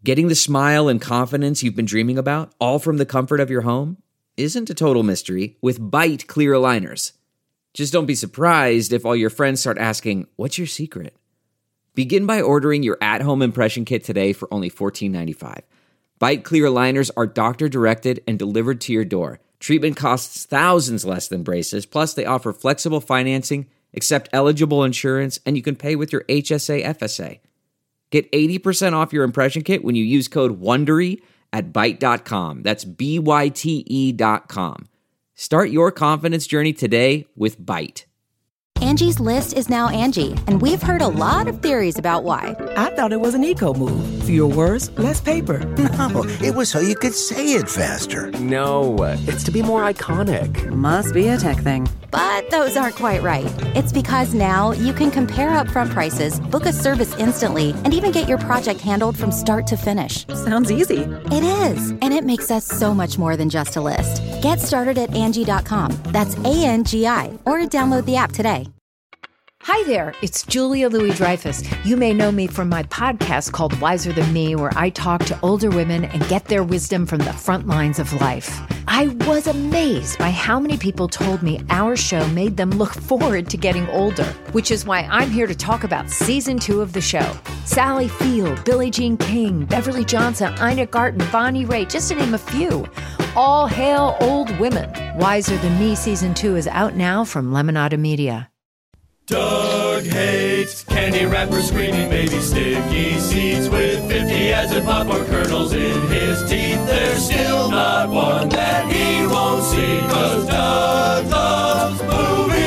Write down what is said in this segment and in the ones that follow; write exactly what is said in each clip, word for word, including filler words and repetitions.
Getting the smile and confidence you've been dreaming about, all from the comfort of your home, isn't a total mystery with Byte clear aligners. Just don't be surprised if all your friends start asking, "What's your secret?" Begin by ordering your at-home impression kit today for only fourteen ninety-five. Byte clear aligners are doctor-directed and delivered to your door. Treatment costs thousands less than braces, plus they offer flexible financing, accept eligible insurance, and you can pay with your H S A F S A. Get eighty percent off your impression kit when you use code WONDERY at byte dot com. That's B Y T E dot com. Start your confidence journey today with Byte. Angie's List is now Angie, and we've heard a lot of theories about why. I thought it was an eco move. Fewer words, less paper. No, it was so you could say it faster. No, it's to be more iconic. Must be a tech thing. But those aren't quite right. It's because now you can compare upfront prices, book a service instantly, and even get your project handled from start to finish. Sounds easy. It is, and it makes us so much more than just a list. Get started at Angie dot com. That's A N G I, or download the app today. Hi there, it's Julia Louis-Dreyfus. You may know me from my podcast called Wiser Than Me, where I talk to older women and get their wisdom from the front lines of life. I was amazed by how many people told me our show made them look forward to getting older, which is why I'm here to talk about season two of the show. Sally Field, Billie Jean King, Beverly Johnson, Ina Garten, Bonnie Raitt, just to name a few. All hail old women. Wiser Than Me season two is out now from Lemonada Media. Doug hates candy wrappers, screaming baby sticky seeds with fifty as in popcorn kernels in his teeth. There's still not one that he won't see, 'cause Doug loves movies.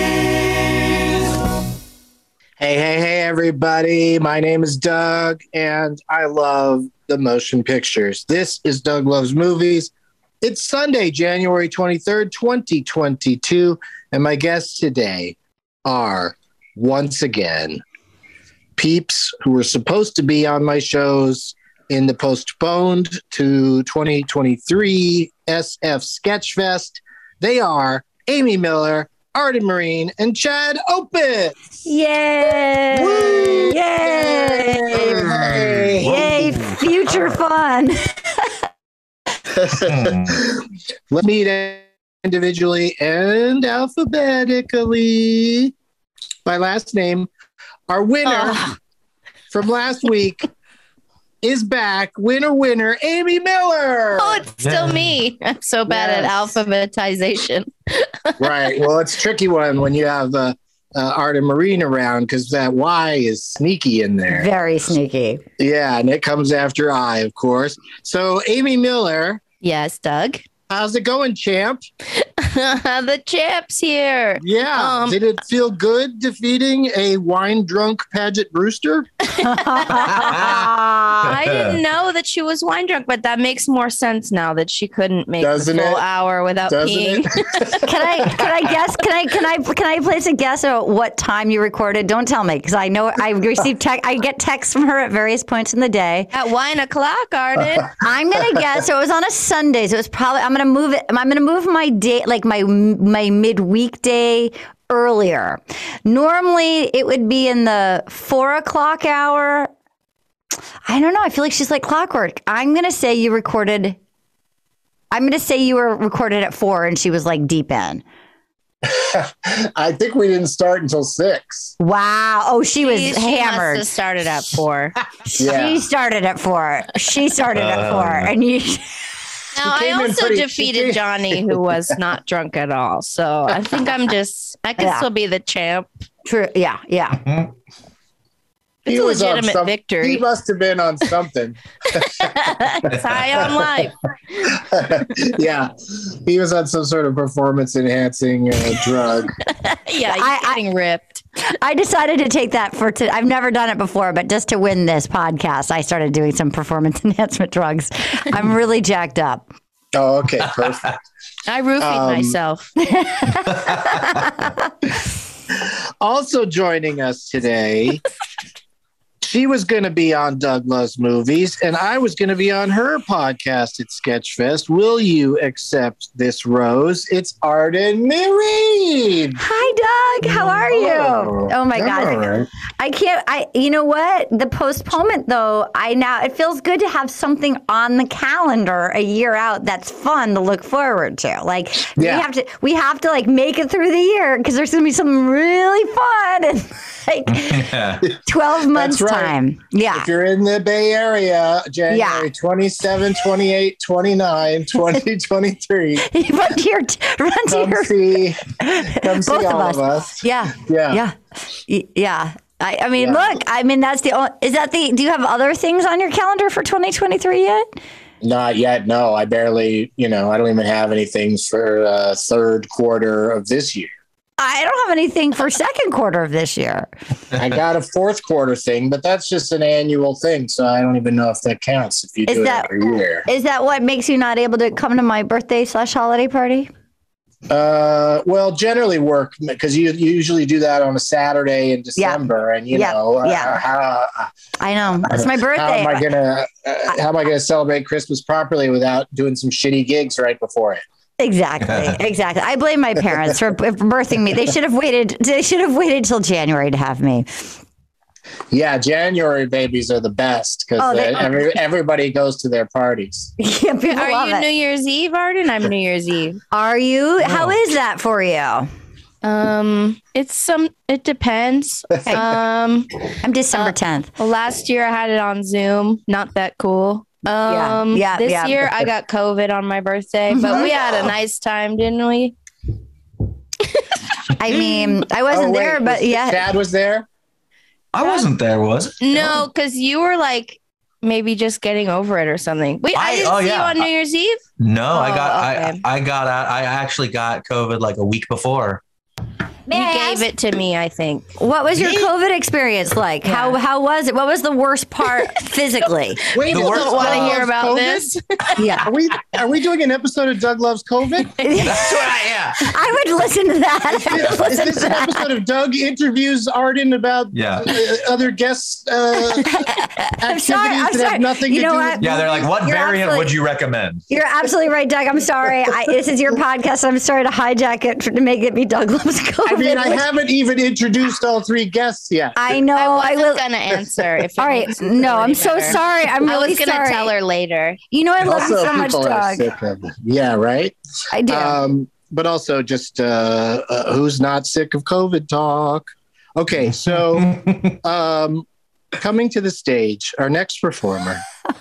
Hey, hey, hey, everybody. My name is Doug, and I love the motion pictures. This is Doug Loves Movies. It's Sunday, January twenty-third, twenty twenty-two, and my guests today are, once again, peeps who were supposed to be on my shows in the postponed to twenty twenty-three S F Sketchfest. They are Amy Miller, Arden Marine, and Chad Opitz. Yay! Woo! Yay! Yay! Yay! Future fun. Let me meet individually and alphabetically by last name. Our winner oh. from last week is back. Winner, winner, Amy Miller. Oh, it's still me. I'm so bad Yes. at alphabetization. Right. Well, it's a tricky one when you have uh, uh, Arden Marine around, because that Y is sneaky in there. Very sneaky. Yeah, and it comes after I, of course. So, Amy Miller. Yes, Doug. How's it going, champ? The champ's here. Yeah. Um, Did it feel good defeating a wine-drunk Paget Brewster? I didn't know that she was wine drunk, but that makes more sense now that she couldn't make Doesn't the full it? hour without Doesn't peeing. it? Can I can I guess? Can I can I can I place a guess at what time you recorded? Don't tell me, because I know I receive text. I get texts from her at various points in the day. At wine o'clock, Arden. I'm gonna guess so it was on a Sunday. So it was probably I'm gonna move it. I'm gonna move my day, like my my midweek day, earlier. Normally it would be in the four o'clock hour. I don't know. I feel like she's like clockwork. I'm gonna say you recorded. I'm gonna say you were recorded at four, and she was like deep in. I think we didn't start until six. Wow. Oh, she was She- she hammered. must have started at four. Yeah. She started at four. She started at four, and you. Now, I came in also pretty- she defeated came- Johnny, who was not drunk at all. So I think I'm just, I can Yeah. still be the champ. True. Yeah. Yeah. It's a legitimate some- victory. He must have been on something. It's high on life. Yeah. He was on some sort of performance enhancing uh, drug. Yeah, you're I- I- getting ripped. I decided to take that for. T- I've never done it before, but just to win this podcast, I started doing some performance enhancement drugs. I'm really jacked up. Oh, okay. Perfect. I roofied Um, myself. Also joining us today, she was going to be on Doug Loves Movies, and I was going to be on her podcast at Sketchfest. Will you accept this rose? It's Arden Mireen. Hi, Doug. How are you? Oh, Oh my I'm God. all right. I can't, I, you know what? The postponement though, I now, it feels good to have something on the calendar a year out that's fun to look forward to. Like we Yeah. have to, we have to like make it through the year because there's going to be something really fun in like twelve months That's right. time. Yeah. If you're in the Bay Area, January Yeah. twenty-seven, twenty-eight, twenty-nine, twenty twenty-three, run to your, run to come your, see, come see both of all us. of us. Yeah. Yeah. Yeah. Y- Yeah. I, I mean, Yeah. look, I mean, that's the only, is that the, do you have other things on your calendar for twenty twenty-three yet? Not yet. No, I barely, you know, I don't even have anything for uh, third quarter of this year. I don't have anything for second quarter of this year. I got a fourth quarter thing, but that's just an annual thing. So I don't even know if that counts if you Is do that- it every year. Is that what makes you not able to come to my birthday slash holiday party? Uh, well, generally work because you, you usually do that on a Saturday in December, and you Yeah. know, uh, Yeah. how, I know. It's my how birthday. am I gonna uh, how am I gonna celebrate Christmas properly without doing some shitty gigs right before it? Exactly. Exactly. I blame my parents for, for birthing me. They should have waited. They should have waited till January to have me. Yeah, January babies are the best because Oh, they- every, everybody goes to their parties. Yeah, people Are love you it. New Year's Eve, Arden? I'm New Year's Eve. Are you? How is that for you? Um, it's some. It depends. Um, I'm December Uh, tenth. well, last year I had it on Zoom. Not that cool. Yeah, Um, yeah, this yeah. year I got COVID on my birthday, but we had a nice time, didn't we? I mean, I wasn't Oh, wait, there, but was- yeah. Chad was there. I wasn't there, was it? No, because you were like maybe just getting over it or something. Wait, I, I- didn't oh, see yeah. you on New Year's Eve. No, I Oh, got okay. I I got out. I actually got COVID like a week before. May I you ask- gave it to me, I think. What was your COVID experience like? How how was it? What was the worst part physically? Wait, The Doug worst- Don't want to Loves hear about COVID? this. Yeah. Are we are we doing an episode of Doug Loves COVID? That's what I yeah. I would listen to that. I would Is listen this to an that. episode of Doug interviews Arden about Yeah. uh, other guests uh, activities I'm sorry, I'm that sorry. have nothing You to know do what? with Yeah, they're like, what You're variant absolutely- would you recommend? You're absolutely right, Doug. I'm sorry. I, this is your podcast. I'm sorry to hijack it for, to make it be Doug Loves COVID. I mean, I haven't even introduced all three guests yet. I know. I I, wasn't will. gonna answer. If it All right. makes you No, feel I'm any so better. sorry. I'm I really was gonna sorry. tell her later. You know, I love you Also, so much, people are Doug. sick of it. Yeah, right. I do. Um, but also, just uh, uh, who's not sick of COVID talk? Okay, so um, coming to the stage, our next performer.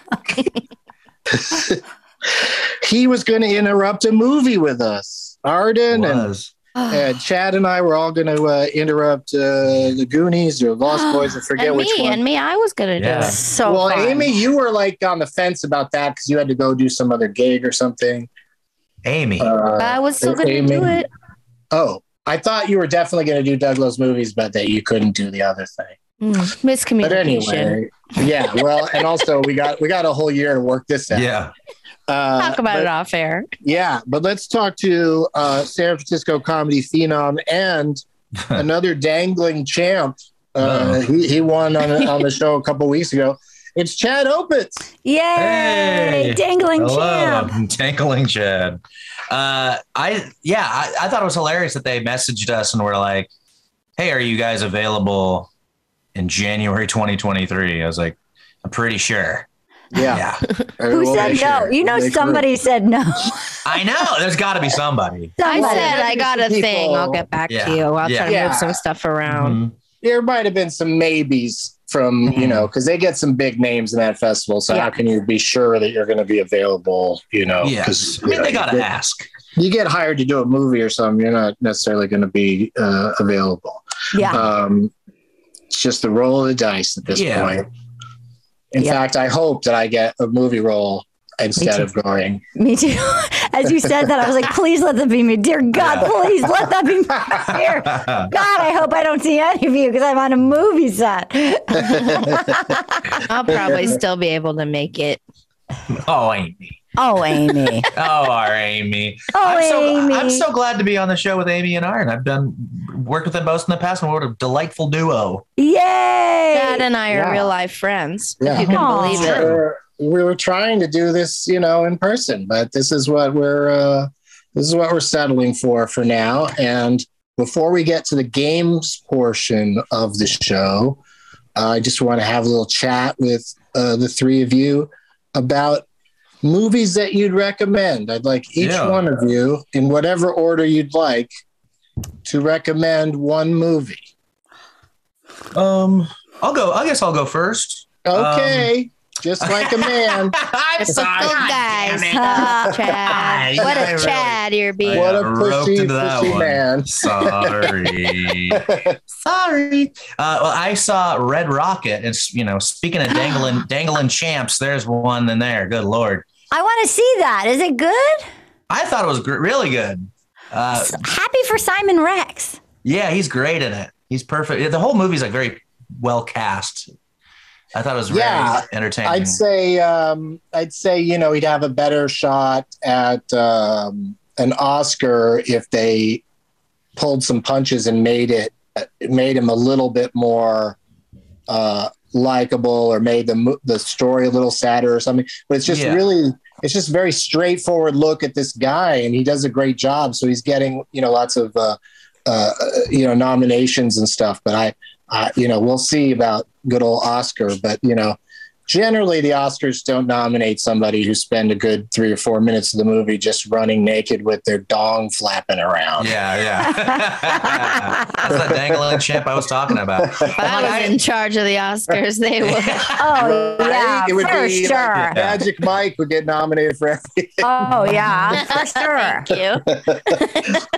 He was going to interrupt a movie with us, Arden, and, Was. and Chad and I were all going to uh, interrupt uh, the Goonies or Lost Boys. I forget And which me, one. and me, I was gonna Yeah. do it. so well, fun. Amy, you were like on the fence about that because you had to go do some other gig or something. Amy. Uh, But I was still gonna Amy- do it. Oh, I thought you were definitely going to do Doug Loves Movies, but that you couldn't do the other thing. Mm, But miscommunication. anyway, yeah. Well, and also we got we got a whole year to work this out. yeah. Uh, Talk about but- it off air. Yeah, but let's talk to uh, San Francisco comedy phenom and another dangling champ. Uh, Oh. he, he won on, on the show a couple weeks ago. It's Chad Opitz. Yay! Hey. Dangling Hello, champ. I'm Dangling Chad. Uh, I yeah, I, I thought it was hilarious that they messaged us and were like, "Hey, are you guys available in January twenty twenty-three?" I was like, "I'm pretty sure." Yeah. Yeah, Who We'll said make no? sure. You know, We'll make somebody said no. I know. There's got to be somebody. I Somebody. said I got a People- thing. I'll get back Yeah. to you. I'll Yeah. try to Yeah. move some stuff around. Mhm. There might have been some maybes from, you Mhm. know, because they get some big names in that festival. So Yeah. how can you be sure that you're going to be available, you know? Yes. Because I mean, they got to ask. you get hired to do a movie or something, you're not necessarily going to be uh, available. Yeah. Um, it's just the roll of the dice at this Yeah. point. In Yeah. fact, I hope that I get a movie role instead too. of going. Me too. As you said that, I was like, please let that be me. Dear God, Yeah. please let that be me. Dear God, I hope I don't see any of you because I'm on a movie set. I'll probably still be able to make it. Oh, Amy. Oh, Amy. Oh, our Amy. Oh, I'm so, Amy. I'm so glad to be on the show with Amy and Aaron. I've done worked with them both in the past, and what a delightful duo. Yay! Dad and I are Yeah. real life friends. Yeah. If you can Aw. believe it. We're, we were trying to do this, you know, in person, but this is what we're uh, this is what we're settling for for now. And before we get to the games portion of the show, uh, I just want to have a little chat with uh, the three of you about movies that you'd recommend. I'd like each Yeah. one of you, in whatever order you'd like, to recommend one movie. Um, I'll go. I guess I'll go first. Okay. Um, just like a man. I'm sorry. Good guys. Ah. Chad. I- What I a really- Chad you're being. What a got roped pushy, into that pushy one. man. Sorry. Sorry. Uh, well, I saw Red Rocket. It's, you know, speaking of dangling, dangling champs, there's one in there. Good Lord. I want to see that. Is it good? I thought it was gr- really good. Uh, Happy for Simon Rex. yeah, he's great in it. He's perfect. The whole movie's like very well cast. I thought it was very Yeah, entertaining. I'd say, um, I'd say, you know, he'd have a better shot at um, an Oscar if they pulled some punches and made it, made him a little bit more uh, likable, or made the mo- the story a little sadder or something. But it's just Yeah. really, it's just a very straightforward look at this guy, and he does a great job. So he's getting, you know, lots of, uh, uh, you know, nominations and stuff. But I, I, you know, we'll see about good old Oscar. But, you know, generally the Oscars don't nominate somebody who spend a good three or four minutes of the movie just running naked with their dong flapping around. Yeah, yeah. That's that dangling champ I was talking about. If I was in charge of the Oscars, they would. Oh, Right? yeah, It would for be sure. like Magic Mike would get nominated for everything. Oh, yeah, for sure. Thank you.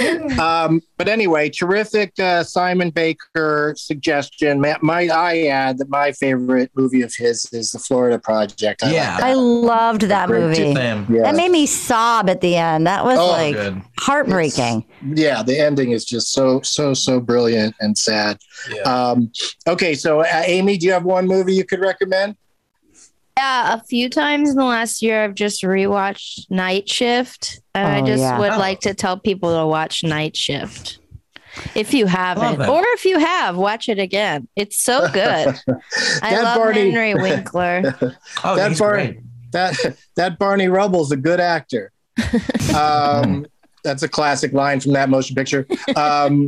Um, but anyway, terrific uh, Simon Baker suggestion. Ma- Might I add that my favorite movie of his is The Florida Project. I Yeah. like I loved that Great movie. Same. Yeah. That made me sob at the end. That was Oh, like good. heartbreaking. Yeah, the ending is just so so so brilliant and sad. Yeah. Um, okay, so uh, Amy, do you have one movie you could recommend? Yeah, a few times in the last year, I've just rewatched Night Shift, and I Oh, just yeah. would Oh. like to tell people to watch Night Shift. If you haven't, that. or if you have, watch it again. It's so good. I That love Barney- Henry Winkler. Oh, that he's Bar- great. That that Barney Rubble's a good actor. Um, that's a classic line from that motion picture. Um,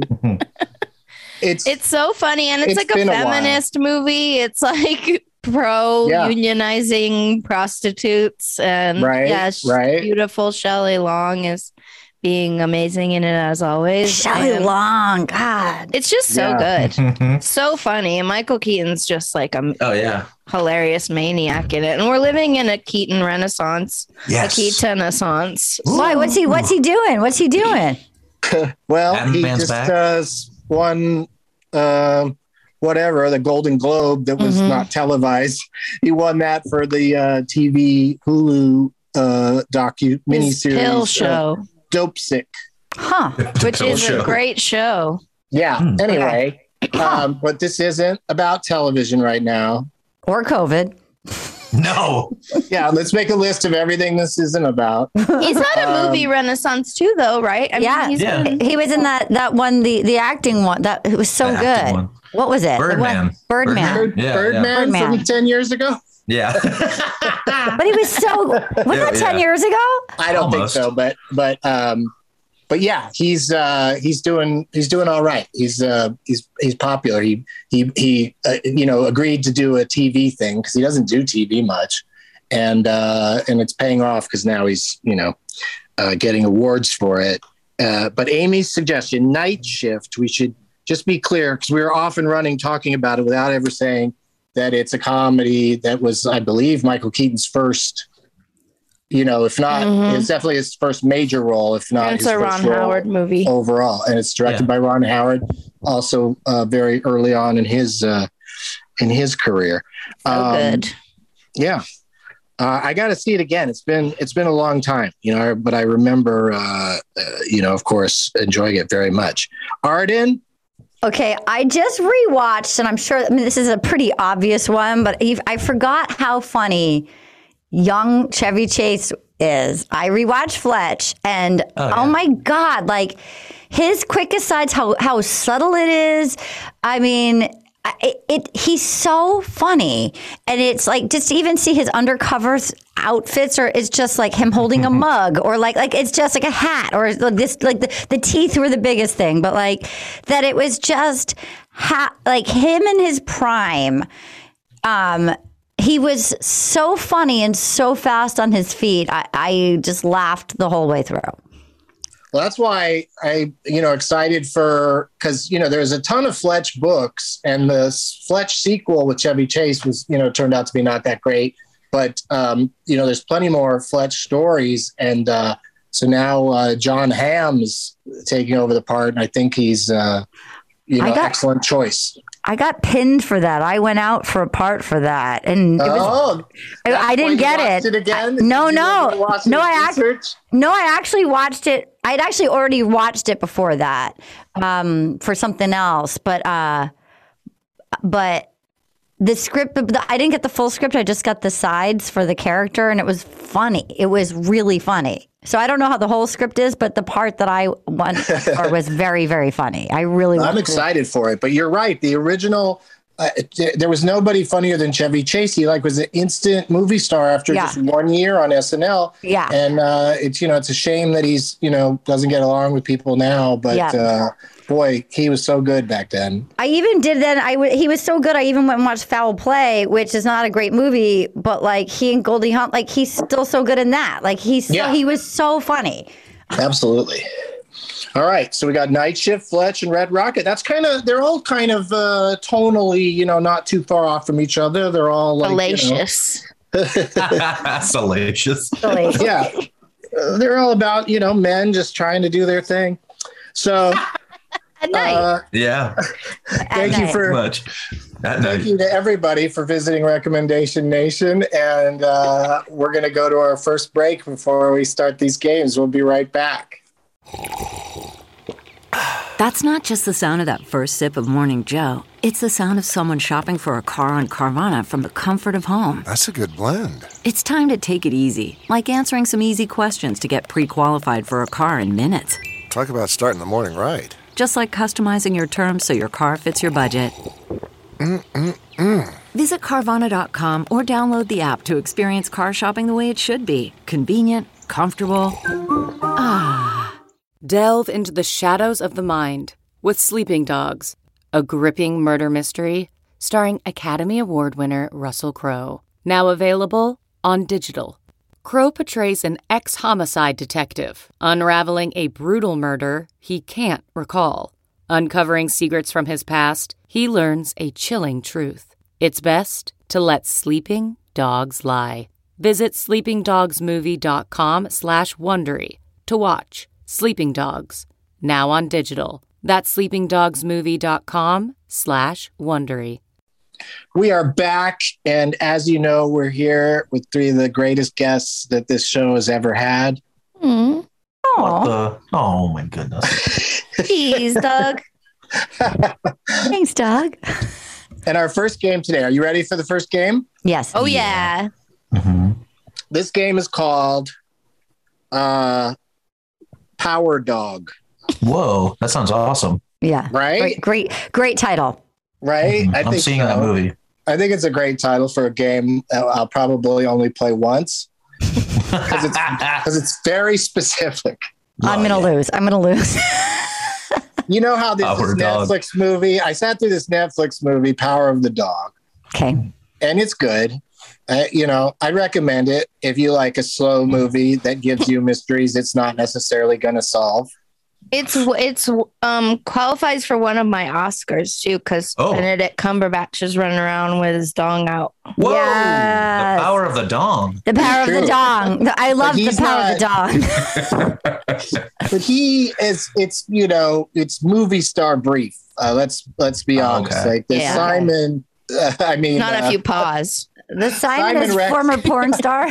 it's It's so funny, and it's, It's like a been a while. feminist movie. It's like pro Yeah. unionizing prostitutes, and Right, yeah, it's right. beautiful. Shelley Long is being amazing in it as always. Shelley and Long, God. It's just so Yeah. good, so funny, and Michael Keaton's just like a Oh, yeah. hilarious maniac in it. And we're living in a Keaton Renaissance, Yes. a Keaton Renaissance. Why? What's he? What's he doing? What's he doing? well, Adam he Van's just back. does one. Um, whatever, the Golden Globe that was Mhm. not televised. He won that for the uh, T V Hulu uh, docu His pill miniseries uh, show, Dope Sick. Huh? which is show. a great show. Yeah. Hmm. Anyway, um, but this isn't about television right now. Or COVID? No. Yeah, let's make a list of everything this isn't about. He's had a Um, movie Renaissance too, though, right? I Yeah. he's Yeah. been- He was in that that one, the the acting one. That it was so The acting good. one. What was it? The Birdman. one- Birdman. Bird, Yeah, Birdman, yeah. from Birdman. ten years ago? Yeah. But he was so. Was Yeah, that ten yeah. years ago? I don't Almost. think so, but but um, but yeah, he's uh, he's doing he's doing all right. He's uh, he's he's popular. He he he uh, you know agreed to do a T V thing because he doesn't do T V much, and uh, and it's paying off because now he's you know uh, getting awards for it. Uh, but Amy's suggestion, Night Shift, we should just be clear because we are often running talking about it without ever saying that it's a comedy that was, I believe, Michael Keaton's first. You know, if not, Mhm. it's definitely his first major role, if not And it's his a first Ron role Howard movie. overall. And it's directed Yeah. by Ron Howard, also uh, very early on in his uh, in his career. So Um, good. Yeah, uh, I got to see it again. It's been it's been a long time, you know, but I remember, uh, uh, you know, of course, enjoying it very much. Arden, Okay, I just rewatched, and I'm sure. I mean, this is a pretty obvious one, but he- I forgot how funny young Chevy Chase is. I rewatched Fletch, and oh, yeah. oh my God, like his quick asides, how how subtle it is. I mean, it, it he's so funny, and it's like just to even see his undercover outfits, or it's just like him holding a mug, or like like it's just like a hat, or like this like the, the teeth were the biggest thing, but like that it was just ha- like him in his prime. Um, he was so funny and so fast on his feet. I, I just laughed the whole way through. Well, that's why I, you know, excited for, because, you know, there's a ton of Fletch books, and the Fletch sequel with Chevy Chase was, you know, turned out to be not that great. But, um, you know, there's plenty more Fletch stories. And uh, so now uh, John Hamm's taking over the part, and I think he's, uh, you know, got, excellent choice. I got pinned for that. I went out for a part for that, and it was, oh, I, I didn't get it. it again? I, no, no, no. I actually, no, I actually watched it. I'd actually already watched it before that um, for something else, but uh, but the script. The, I didn't get the full script. I just got the sides for the character, and it was funny. It was really funny. So I don't know how the whole script is, but the part that I went for was very, very funny. I really. I'm excited for it, but you're right. The original, uh, there was nobody funnier than Chevy Chase. He like was an instant movie star after yeah. just one year on S N L. Yeah, and uh, it's you know it's a shame that he's you know doesn't get along with people now, but. Yeah. Uh, Boy, he was so good back then. I even did then. I w- he was so good. I even went and watched Foul Play, which is not a great movie, but like he and Goldie Hawn, like he's still so good in that. Like he's so, yeah. he was so funny. Absolutely. All right, so we got Night Shift, Fletch, and Red Rocket. That's kind of they're all kind of uh, tonally, you know, not too far off from each other. They're all like salacious. You know, salacious. Salacious. Yeah, uh, they're all about you know men just trying to do their thing. So. At night. Uh, yeah. Thank you for much. At thank night. you to everybody for visiting Recommendation Nation, and uh, we're going to go to our first break before we start these games. We'll be right back. That's not just the sound of that first sip of Morning Joe. It's the sound of someone shopping for a car on Carvana from the comfort of home. That's a good blend. It's time to take it easy, like answering some easy questions to get pre-qualified for a car in minutes. Talk about starting the morning right. Just like customizing your terms so your car fits your budget. Mm-mm-mm. Visit Carvana dot com or download the app to experience car shopping the way it should be. Convenient, comfortable. Ah. Delve into the shadows of the mind with Sleeping Dogs, a gripping murder mystery starring Academy Award winner Russell Crowe. Now available on digital. Crowe portrays an ex-homicide detective, unraveling a brutal murder he can't recall. Uncovering secrets from his past, he learns a chilling truth. It's best to let sleeping dogs lie. Visit sleepingdogsmovie.com slash Wondery to watch Sleeping Dogs, now on digital. That's sleepingdogsmovie.com slash Wondery. We are back, and as you know, we're here with three of the greatest guests that this show has ever had. Mm. What the? Oh, my goodness. Jeez, Doug. Thanks, Doug. And our first game today, are you ready for the first game? Yes. Oh, yeah. Mm-hmm. This game is called uh, Power Dog. Whoa, that sounds awesome. Yeah. Right? Great, great, great title. Right? Mm-hmm. I I'm think seeing so. that movie. I think it's a great title for a game I'll, I'll probably only play once because it's, because it's very specific. Oh, I'm going to yeah. lose. I'm going to lose. You know how this Power is Dog. Netflix movie? I sat through this Netflix movie, Power of the Dog. Okay. And it's good. Uh, you know, I recommend it if you like a slow movie that gives you mysteries it's not necessarily going to solve. It's it's um qualifies for one of my Oscars too because Oh. Benedict Cumberbatch is running around with his dong out. Whoa! Yes. The power of the dong. The power True. of the dong. I love the he's power of the dong. But he is, it's, you know, it's movie star brief. Uh, let's let's be Oh, honest. okay. Like the Yeah. Simon, uh, I mean, Not uh, if you pause. The Simon, Simon is Rex. former porn star.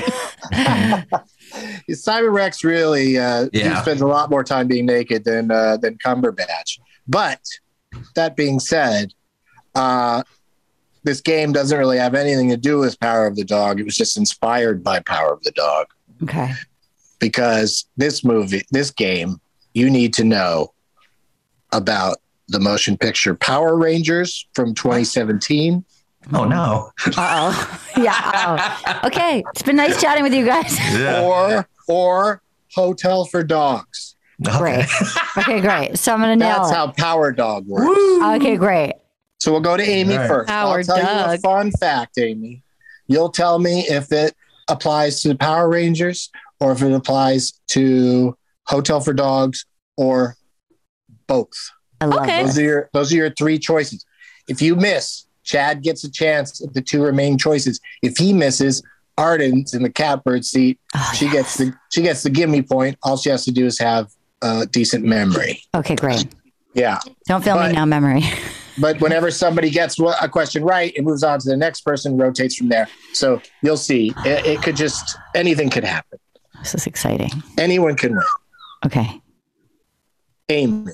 Simon Rex really, uh, Yeah. he spends a lot more time being naked than uh, than Cumberbatch. But that being said, uh, this game doesn't really have anything to do with Power of the Dog. It was just inspired by Power of the Dog. Okay. Because this movie, this game, you need to know about the motion picture Power Rangers from twenty seventeen. Oh, no. Uh-oh. Yeah. Uh-oh. Okay. It's been nice chatting with you guys. Yeah. Or, or Hotel for Dogs. Great. Okay, great. So I'm going to nail That's it. how Power Dog works. Okay, great. So we'll go to Amy All right. first. Power I'll tell you a Doug. fun fact, Amy. You'll tell me if it applies to the Power Rangers or if it applies to Hotel for Dogs or both. I love Okay. it. Those are your those are your three choices. If you miss, Chad gets a chance at the two remaining choices. If he misses, Arden's in the catbird seat. Oh, she yes. gets the she gets the gimme point. All she has to do is have a decent memory. Okay, great. Yeah. Don't fail But- me now, memory. But whenever somebody gets wha- a question right, it moves on to the next person, rotates from there. So you'll see. It, it could just, anything could happen. This is exciting. Anyone can win. Okay. Amy.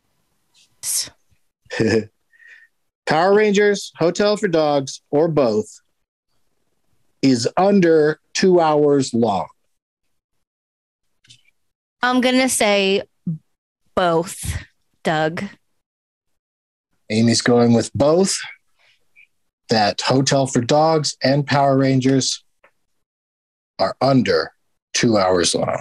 Power Rangers, Hotel for Dogs, or both is under two hours long. I'm going to say both, Doug. Amy's going with both. That Hotel for Dogs and Power Rangers are under two hours long.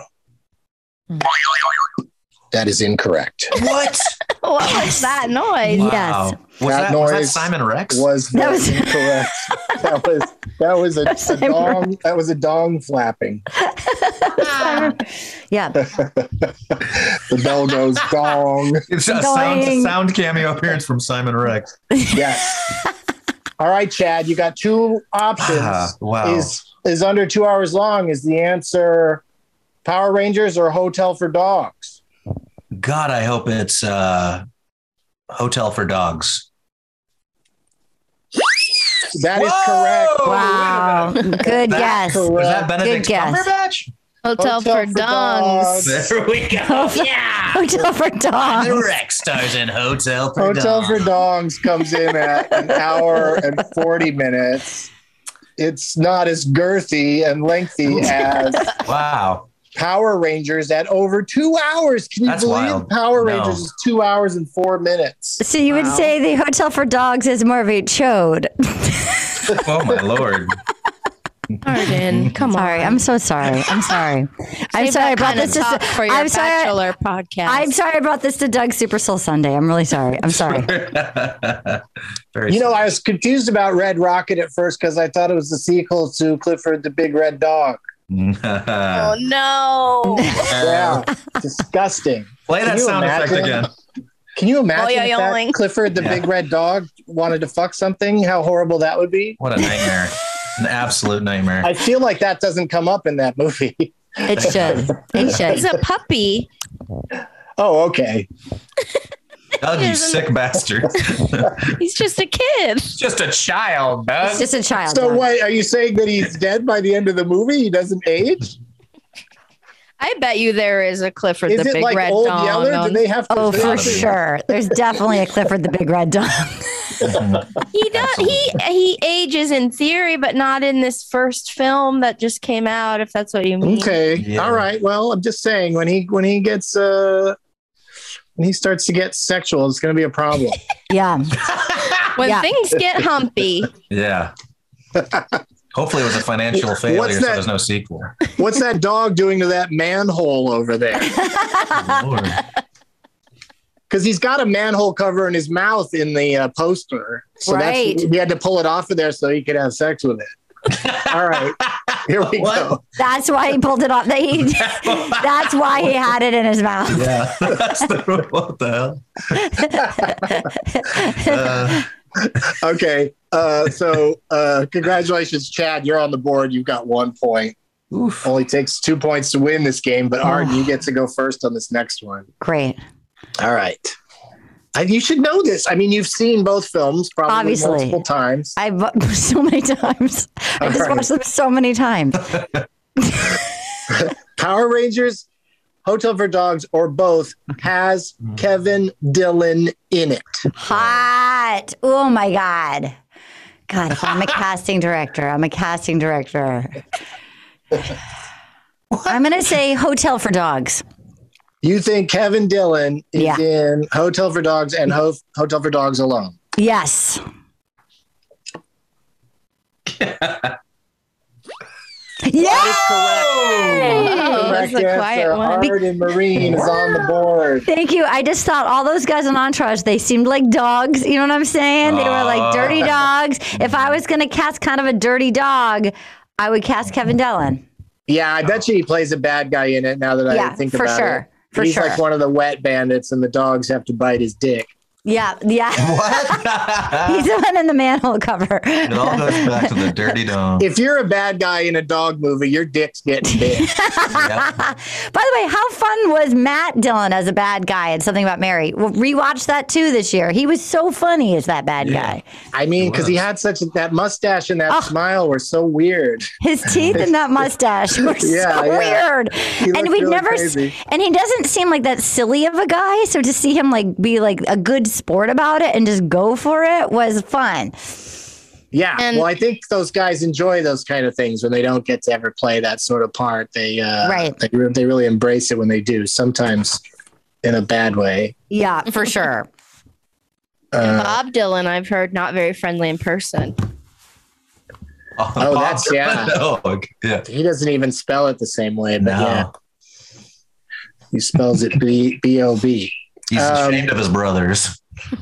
That is incorrect. What? What was that noise? Wow. Yes. Was That that, was that noise Simon Rex? Was That that was- incorrect? that was that was a, a Simon dong. That was a dong flapping. Yeah. The bell goes gong. It's a Going. sound, sound cameo appearance from Simon Rex. Yes. All right, Chad. You got two options. Ah, wow. Is is under two hours long? Is the answer Power Rangers or Hotel for Dogs? God, I hope it's uh, Hotel for Dogs. That is Whoa! correct. Wow. Good That- guess. Was that Benedict Good guess. Cumberbatch? Hotel, Hotel for, for Dogs. Dogs. There we go. Yeah. Hotel for Dogs. Simon Rex stars in Hotel for Hotel Dogs. for Dogs comes in at an hour and forty minutes. It's not as girthy and lengthy as Wow. Power Rangers at over two hours. Can you That's believe wild. Power No. Rangers is two hours and four minutes? So you would Wow. say the Hotel for Dogs is more of a chode. Oh, my Lord. Arden, come Sorry, on. I'm so sorry. I'm sorry. I'm Save sorry. I that brought kind of this to. talk for your I'm sorry. Bachelor podcast. I'm sorry. I brought this to Doug Super Soul Sunday. I'm really sorry. I'm sorry. Very You know, I was confused about Red Rocket at first because I thought it was the sequel to Clifford the Big Red Dog. Oh no! Yeah, disgusting. Play Can that you sound effect imagine? again. Can you imagine Oh, yeah, if that yoink. Clifford the Yeah. Big Red Dog wanted to fuck something? How horrible that would be. What a nightmare. An absolute nightmare. I feel like that doesn't come up in that movie. It should. It should. He's a puppy. Oh, okay. Doug, you sick bastard. He's just a kid. Just a child, Doug. It's just a child. So Doug. wait, are you saying that he's dead by the end of the movie? He doesn't age? I bet you there is a Clifford Is the it Big like Red Old Dog. Yeller? Do on- they have to? Oh, they for have to- sure. There's definitely a Clifford the Big Red Dog. He does. He he ages in theory, but not in this first film that just came out. If that's what you mean. Okay. Yeah. All right. Well, I'm just saying when he when he gets uh when he starts to get sexual, it's going to be a problem. Yeah. When Yeah. things get humpy, Yeah. Hopefully it was a financial failure, What's so that? there's no sequel. What's that dog doing to that manhole over there? Lord. Because he's got a manhole cover in his mouth in the uh, poster. So Right. that's, he had to pull it off of there so he could have sex with it. All right. Here we What? go. That's why he pulled it off. He, that's why he had it in his mouth. Yeah. That's the, what the hell? Uh, Okay. Uh, so uh, congratulations, Chad. You're on the board. You've got one point. oof. Only takes two points to win this game, but Arden, you get to go first on this next one. Great. All right. I, you should know this. I mean, you've seen both films probably Obviously. multiple times. I've so many times. I All just right. watched them so many times. Power Rangers, Hotel for Dogs, or both has Kevin Dillon in it. Hot. Oh my God. God, if I'm a casting director, I'm a casting director. I'm going to say Hotel for Dogs. You think Kevin Dillon is Yeah. in Hotel for Dogs and Ho- Hotel for Dogs alone? Yes. Oh, Correct that's a quiet answer. one. Arden Marine is on the board. Thank you. I just thought all those guys on Entourage, they seemed like dogs. You know what I'm saying? They were like dirty dogs. If I was going to cast kind of a dirty dog, I would cast Kevin Dillon. Yeah, I bet you he plays a bad guy in it now that I Yeah, think for about sure. it. For He's sure. like one of the wet bandits and the dogs have to bite his dick. Yeah, yeah. He's the one in the manhole cover. It all goes back to the dirty dog. If you're a bad guy in a dog movie, your dick's getting big. By the way, how fun was Matt Dillon as a bad guy in Something About Mary? We'll rewatch that too this year. He was so funny as that bad guy. I mean, because he had such a, that mustache and that smile were so weird. His teeth and that mustache were Yeah, so yeah. weird. He And looked we'd really never, s- crazy. and he doesn't seem like that silly of a guy. So to see him like be like a good sport about it and just go for it was fun. Yeah, And- well, I think those guys enjoy those kind of things when they don't get to ever play that sort of part. They uh, Right. They, re- they really embrace it when they do. Sometimes in a bad way. Yeah, for sure. Uh, Bob Dylan, I've heard, not very friendly in person. oh, that's yeah. Dog. Yeah. He doesn't even spell it the same way, but No. yeah, he spells it B B O B. He's Um, ashamed of his brothers.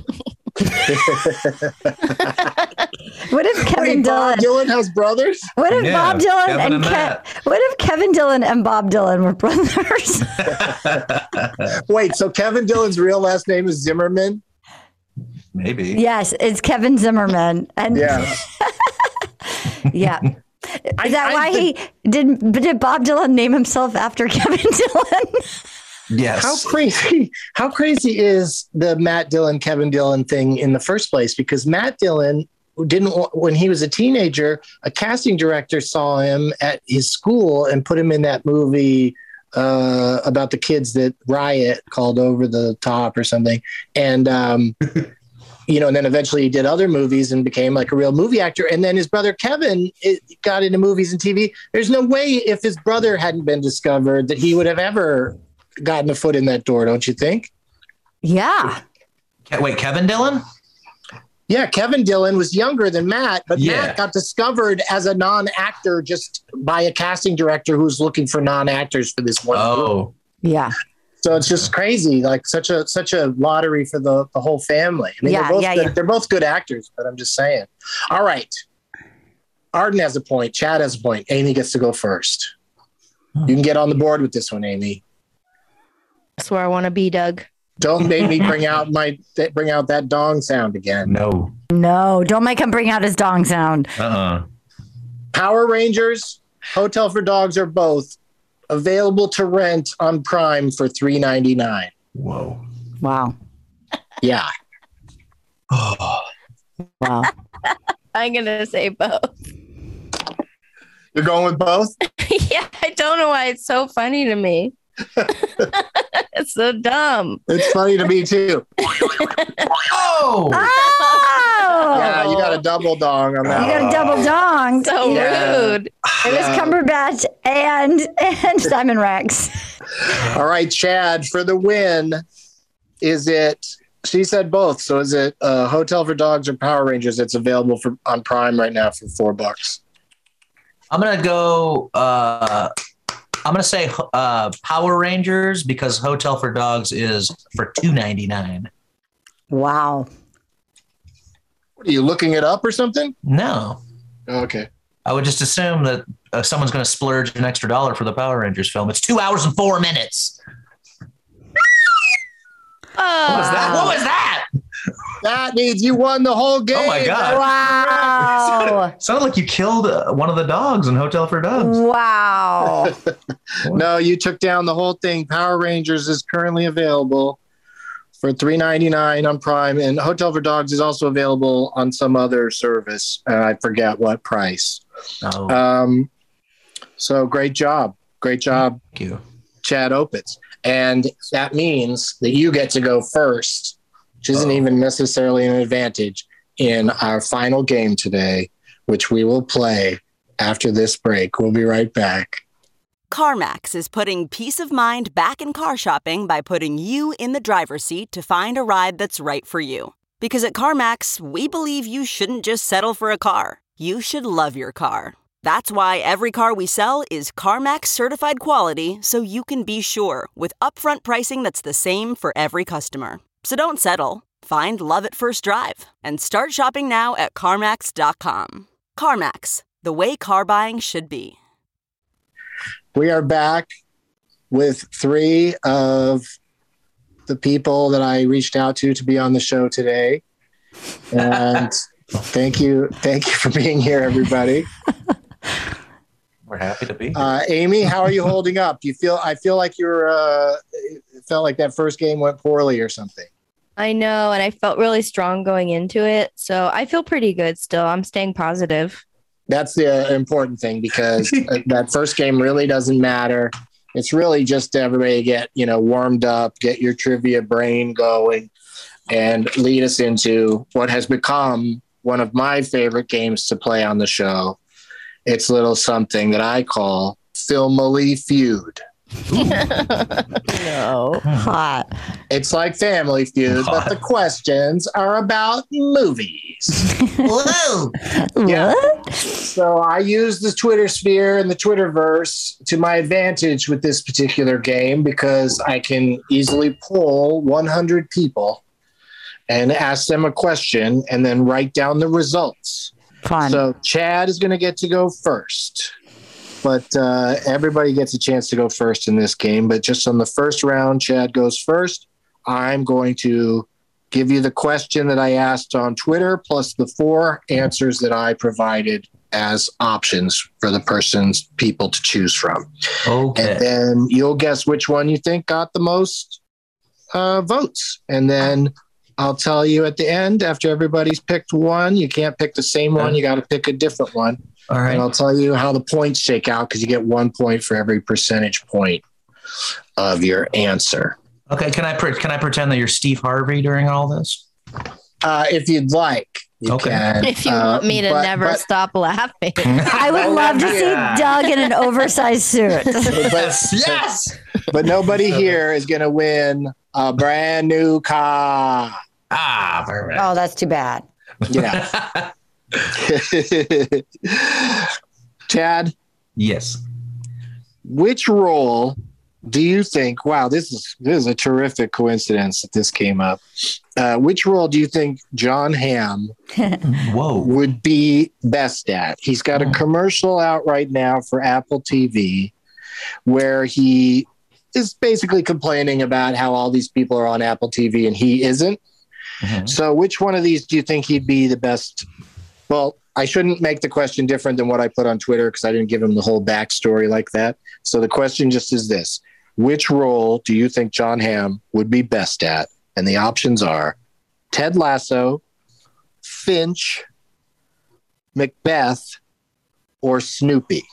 What if Kevin Wait, Dillon? Bob Dylan has brothers? What if Yeah, Bob Dylan Kevin and, and Ke- Matt. what if Kevin Dillon and Bob Dylan were brothers? Wait, so Kevin Dillon's real last name is Zimmerman? Maybe. Yes, it's Kevin Zimmerman. And Yeah. yeah. Is that I why he did? Did Bob Dylan name himself after Kevin Dillon? Yes. How crazy! How crazy is the Matt Dillon, Kevin Dillon thing in the first place? Because Matt Dillon didn't, wa- when he was a teenager, a casting director saw him at his school and put him in that movie uh, about the kids that riot called Over the Top or something, and um, you know, and then eventually he did other movies and became like a real movie actor. And then his brother Kevin it, got into movies and T V. There's no way if his brother hadn't been discovered that he would have ever gotten a foot in that door, don't you think? Yeah. Ke- Wait, Kevin Dillon? Yeah, Kevin Dillon was younger than Matt, but Yeah. Matt got discovered as a non-actor just by a casting director who's looking for non-actors for this one. movie. Oh. Yeah. So it's just crazy, like such a such a lottery for the, the whole family. I mean, Yeah, they're both yeah, good, yeah. they're both good actors, but I'm just saying. All right, Arden has a point. Chad has a point. Amy gets to go first. You can get on the board with this one, Amy. That's where I want to be, Doug. Don't make me bring out my th- bring out that dong sound again. No. No, don't make him bring out his dong sound. Uh-uh. Power Rangers, Hotel for Dogs are both available to rent on Prime for three ninety-nine. Whoa. Wow. Yeah. Wow. I'm going to say both. You're going with both? Yeah, I don't know why it's so funny to me. It's so dumb. It's funny to me too. Oh! Oh! Yeah, you got a double dong on that. You got a double dong. So Yeah. rude. It was Yeah. Cumberbatch and and Simon Rex. All right, Chad, for the win, is it? She said both. So is it uh, Hotel for Dogs or Power Rangers? It's available for on Prime right now for four bucks. I'm going to go, uh, I'm going to say uh, Power Rangers because Hotel for Dogs is for two ninety-nine. Wow. What, are you looking it up or something? No. Okay. I would just assume that uh, someone's going to splurge an extra dollar for the Power Rangers film. It's two hours and four minutes. Oh, What was that? What was that? That means you won the whole game. Oh my God. Wow. Sounded like you killed uh, one of the dogs in Hotel for Dogs. Wow. No, you took down the whole thing. Power Rangers is currently available for three ninety-nine on Prime, and Hotel for Dogs is also available on some other service. Uh, I forget what price. Oh, Um, so great job. Great job, thank you. Chad Opitz. And that means that you get to go first, which isn't Oh. even necessarily an advantage. in our final game today, which we will play after this break. We'll be right back. CarMax is putting peace of mind back in car shopping by putting you in the driver's seat to find a ride that's right for you. Because at CarMax, we believe you shouldn't just settle for a car. You should love your car. That's why every car we sell is CarMax certified quality, so you can be sure with upfront pricing that's the same for every customer. So don't settle. Find love at first drive and start shopping now at CarMax dot com. CarMax, the way car buying should be. We are back with three of the people that I reached out to to be on the show today. And thank you. Thank you for being here, everybody. We're happy to be here. Uh, Amy, how are you holding up? Do you feel, I feel like you're, uh, it felt like that first game went poorly or something. I know. And I felt really strong going into it. So I feel pretty good still. I'm staying positive. That's the uh, important thing, because that first game really doesn't matter. It's really just to everybody get, you know, warmed up, get your trivia brain going, and lead us into what has become one of my favorite games to play on the show. It's a little something that I call Filmily Feud. No. Hot. It's like Family Feud, Hot. but the questions are about movies. Whoa. Yeah. What? So I use the Twitter sphere and the Twitterverse to my advantage with this particular game, because I can easily pull one hundred people and ask them a question and then write down the results. Fun. So Chad is going to get to go first, but uh, everybody gets a chance to go first in this game. But just on the first round, Chad goes first. I'm going to give you the question that I asked on Twitter, plus the four answers that I provided as options for the person's people to choose from. Okay. And then you'll guess which one you think got the most uh, votes. And then I'll tell you at the end, after everybody's picked one, you can't pick the same one. You got to pick a different one. All right. And I'll tell you how the points shake out, because you get one point for every percentage point of your answer. Okay. Can I pre- can I pretend that you're Steve Harvey during all this? Uh, if you'd like. You Okay. can. If you Uh, want me to but- never but- stop laughing. I would love to see Yeah. Doug in an oversized suit. But, Yes. but nobody here is going to win a brand new car. Ah, perfect. Oh, that's too bad. Yeah. Chad, Yes. which role do you think? Wow, this is this is a terrific coincidence that this came up. Uh, which role do you think John Hamm Whoa. would be best at? He's got a commercial out right now for Apple T V where he is basically complaining about how all these people are on Apple T V and he isn't. Mhm. So which one of these do you think he'd be the best? Well, I shouldn't make the question different than what I put on Twitter, because I didn't give him the whole backstory like that. So the question just is this: which role do you think John Hamm would be best at? And the options are Ted Lasso, Finch, Macbeth, or Snoopy.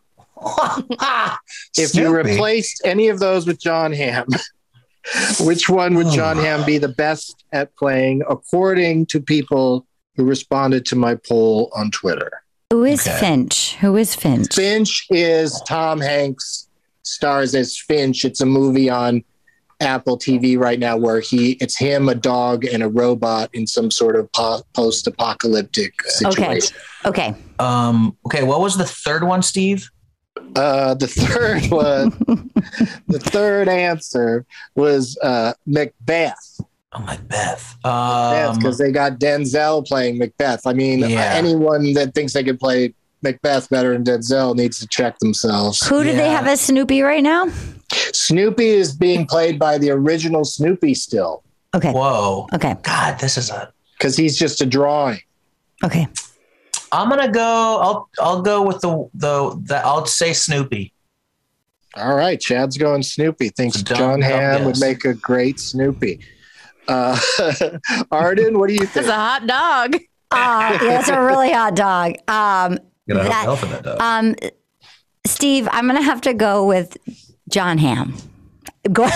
If you Snoopy? replaced any of those with John Hamm, which one would John Hamm be the best at playing, according to people who responded to my poll on Twitter? Who is Okay. Finch? Who is Finch? Finch is Tom Hanks, stars as Finch. It's a movie on Apple T V right now where he it's him, a dog, and a robot in some sort of po- post-apocalyptic Okay. situation. Okay. Um. Okay. What was the third one, Steve? Uh, the third one, the third answer was uh, Macbeth. Oh, Macbeth. Because Um, they got Denzel playing Macbeth. I mean, Yeah. anyone that thinks they could play Macbeth better than Denzel needs to check themselves. Who do they Yeah. have as Snoopy right now? Snoopy is being played by the original Snoopy still, Okay. whoa. Okay. God, this is a. because he's just a drawing. Okay. I'm gonna go. I'll I'll go with the the, the I'll say Snoopy. All right, Chad's going Snoopy. Thinks Dumb, John dumb Hamm would guess. make a great Snoopy. Uh, Arden, what do you It's think? a hot dog. Uh, yeah, that's a really hot dog. Um, Gotta that- help in that dog. um, Steve, I'm going to have to go with John Hamm. Go-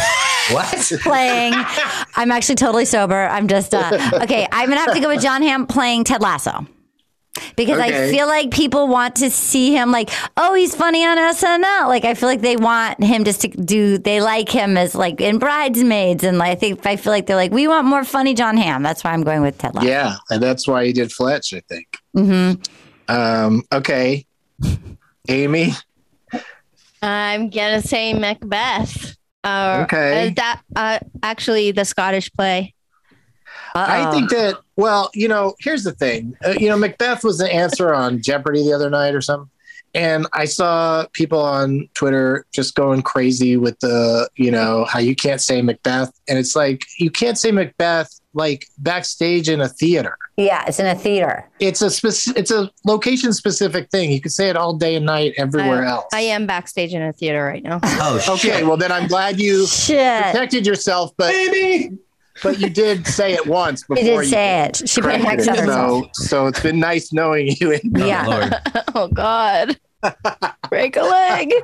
What? Playing. I'm actually totally sober. I'm just, uh, okay, I'm going to have to go with John Hamm playing Ted Lasso. Because Okay. I feel like people want to see him like, oh, he's funny on S N L. Like, I feel like they want him just to do, they like him as like in Bridesmaids. And like, I think, I feel like they're like, we want more funny John Hamm. That's why I'm going with Ted Lasso. Yeah, and that's why he did Fletch, I think. Mm-hmm. Um, okay. Amy? I'm gonna say Macbeth. Uh, Okay. uh, that uh, actually the Scottish play. I think that, well, you know, here's the thing. Uh, you know, Macbeth was the answer on Jeopardy the other night or something. And I saw people on Twitter just going crazy with the, you know, how you can't say Macbeth. And it's like, you can't say Macbeth like backstage in a theater. Yeah, it's in a theater. It's a spec- it's a location specific thing. You can say it all day and night everywhere I, else. I am backstage in a theater right now. Oh, Okay, well then I'm glad you Shit. protected yourself, but Baby. but you did say it once before She did you say it. She put a corrected hex on it. herself. So, so it's been nice knowing you. Yeah. Lord. Oh God. Break a leg.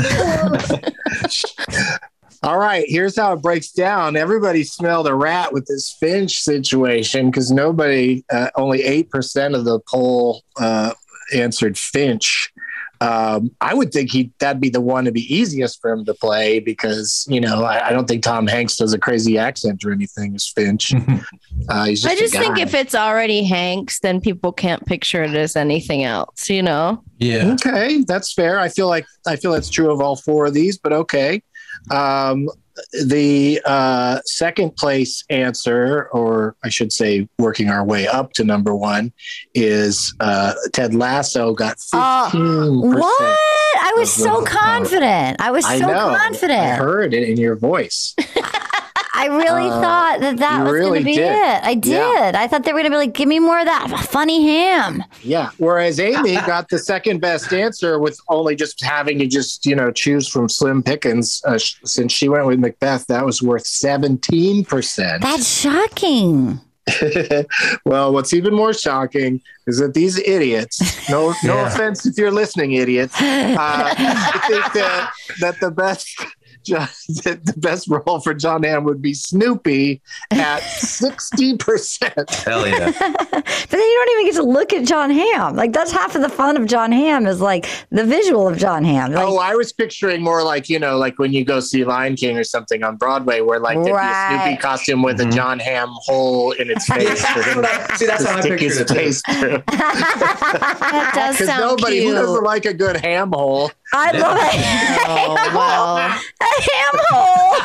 All right, here's how it breaks down. Everybody smelled a rat with this Finch situation because nobody, uh, only eight percent of the poll uh, answered Finch. Um, I would think he that'd be the one to be easiest for him to play because, you know, I, I don't think Tom Hanks does a crazy accent or anything as Finch. Uh, he's just I just a think guy. if it's already Hanks, then people can't picture it as anything else, you know? Yeah. Okay, that's fair. I feel like I feel that's true of all four of these, but okay. Um, the uh, second place answer, or I should say, working our way up to number one, is uh, Ted Lasso got fifteen percent. What? I was of the so vote. confident. I was I so know. confident. I heard it in your voice. I really Uh, thought that that you was really going to be did. it. I did. Yeah. I thought they were going to be like, give me more of that funny ham. Yeah. Whereas Amy got the second best answer with only just having to just, you know, choose from slim pickings. Uh, sh- since she went with Macbeth, that was worth seventeen percent. That's shocking. Well, what's even more shocking is that these idiots, no no Yeah. offense if you're listening, idiots, uh, think that, that the best John, that the best role for John Hamm would be Snoopy at sixty percent. Hell yeah. But then you don't even get to look at John Hamm. Like, that's half of the fun of John Hamm is like the visual of John Hamm. Like, Oh, I was picturing more like, you know, like when you go see Lion King or something on Broadway where like there'd be a Right. Snoopy costume with a John Hamm hole in its face for him See, that's to how I stick pictured his it. too. face through. That does Because sound nobody, who cute. doesn't like a good ham hole? I love it. Oh, well. A ham hole.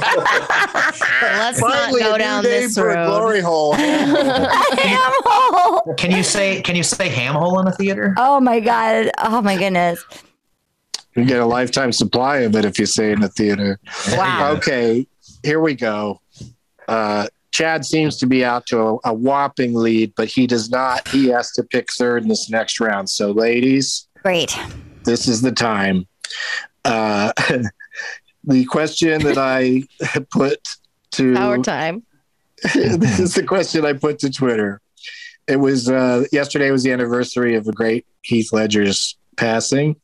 Let's not Finally, go a down new name this for a road. glory hole. A ham hole. Can you say can you say ham hole in a theater? Oh my God. Oh my goodness. You get a lifetime supply of it if you say it in a theater. Wow. Okay, here we go. Uh, Chad seems to be out to a, a whopping lead, but he does not. He has to pick third in this next round. So, ladies, Great. this is the time. Uh, the question that I put to Our time. this is the question I put to Twitter. It was uh, yesterday was the anniversary of the great Heath Ledger's passing.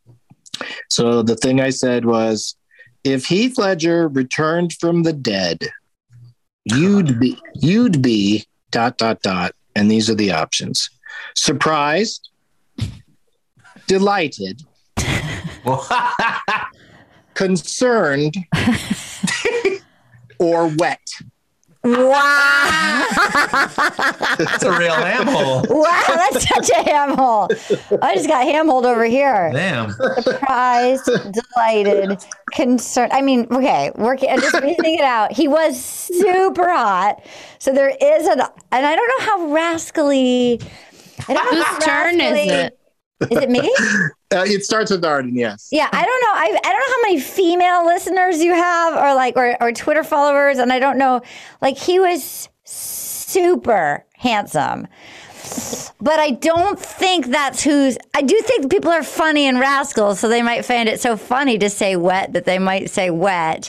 So the thing I said was, if Heath Ledger returned from the dead, you'd be you'd be dot dot dot, and these are the options: surprised, delighted, concerned, or wet. Wow. That's a real ham hole. Wow, that's such a ham hole. I just got ham holed over here. Damn. Surprised, delighted, concerned. I mean, okay, working, I'm just reasoning it out. He was super hot. So there is an, and I don't know how rascally. I don't know how Whose turn is rascally- it? Is it me? Uh, it starts with Arden, yes. Yeah, I don't know. I, I don't know how many female listeners you have or like or, or Twitter followers, and I don't know. Like, he was super handsome. But I don't think that's who's I do think people are funny and rascals, so they might find it so funny to say wet that they might say wet.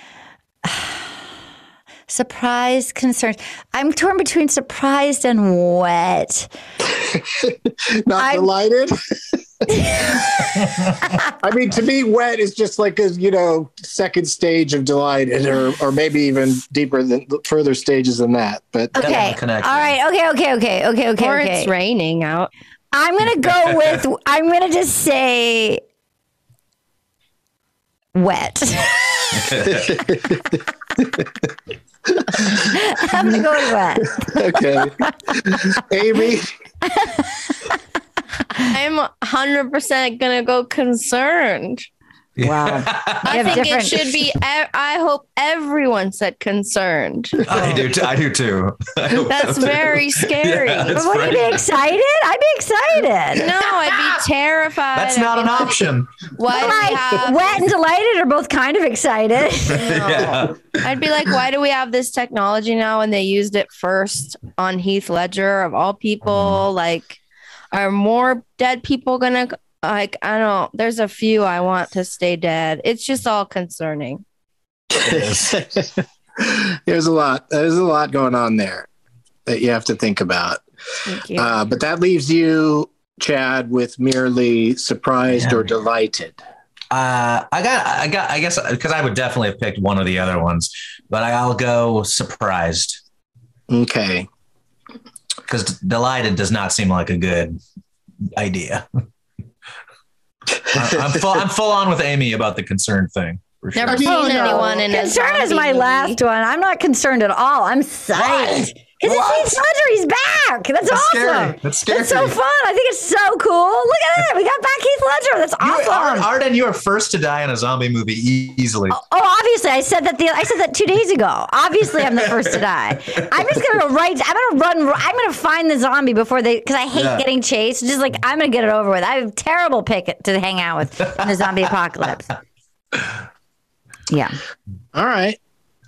Surprised, concerned. I'm torn between surprised and wet. Not I'm- delighted. I mean, to me, wet is just like a, you know, second stage of delighted, or or maybe even deeper than further stages than that. But Okay. All right. Okay. Okay. Okay. Okay. Okay. Or okay. it's raining out. I'm gonna go with. I'm gonna just say wet. I'm gonna go with wet. Okay. Amy. I'm one hundred percent gonna go concerned. Wow. I think it should be. I hope everyone said concerned. I do. T- I do too. I hope That's so, too. very scary. Yeah, But that's would you be right. excited? I'd be excited. No, I'd be terrified. That's I'd not be an like, option. Why do we Like, have wet and delighted are both kind of excited. Yeah. I'd be like, why do we have this technology now? And they used it first on Heath Ledger of all people. Like, are more dead people gonna? Like, I don't. There's a few I want to stay dead. It's just all concerning. There's a lot. There's a lot going on there that you have to think about. Thank you. Uh, but that leaves you, Chad, with merely surprised or delighted. Uh, I got, I got, I guess, because I would definitely have picked one of the other ones, but I'll go surprised. Okay. Because delighted does not seem like a good idea. I'm, I'm full. I'm full on with Amy about the concern thing. For sure. Never seen Oh, no. anyone in a Concern is zombie my movie. last one. I'm not concerned at all. I'm psyched. Because it's Heath Ledger. He's back. That's, That's awesome. scary. That's scary. That's so fun. I think it's so cool. Look at that. We got back Heath Ledger. That's You, awesome. Ar- Arden, you are first to die in a zombie movie e- easily. Oh, obviously, I said that. The I said that two days ago. Obviously, I'm the first to die. I'm just gonna go right. I'm gonna run. I'm gonna find the zombie before they. Because I hate Yeah. getting chased. Just like I'm gonna get it over with. I have a terrible pick to hang out with in the zombie apocalypse. Yeah. All right.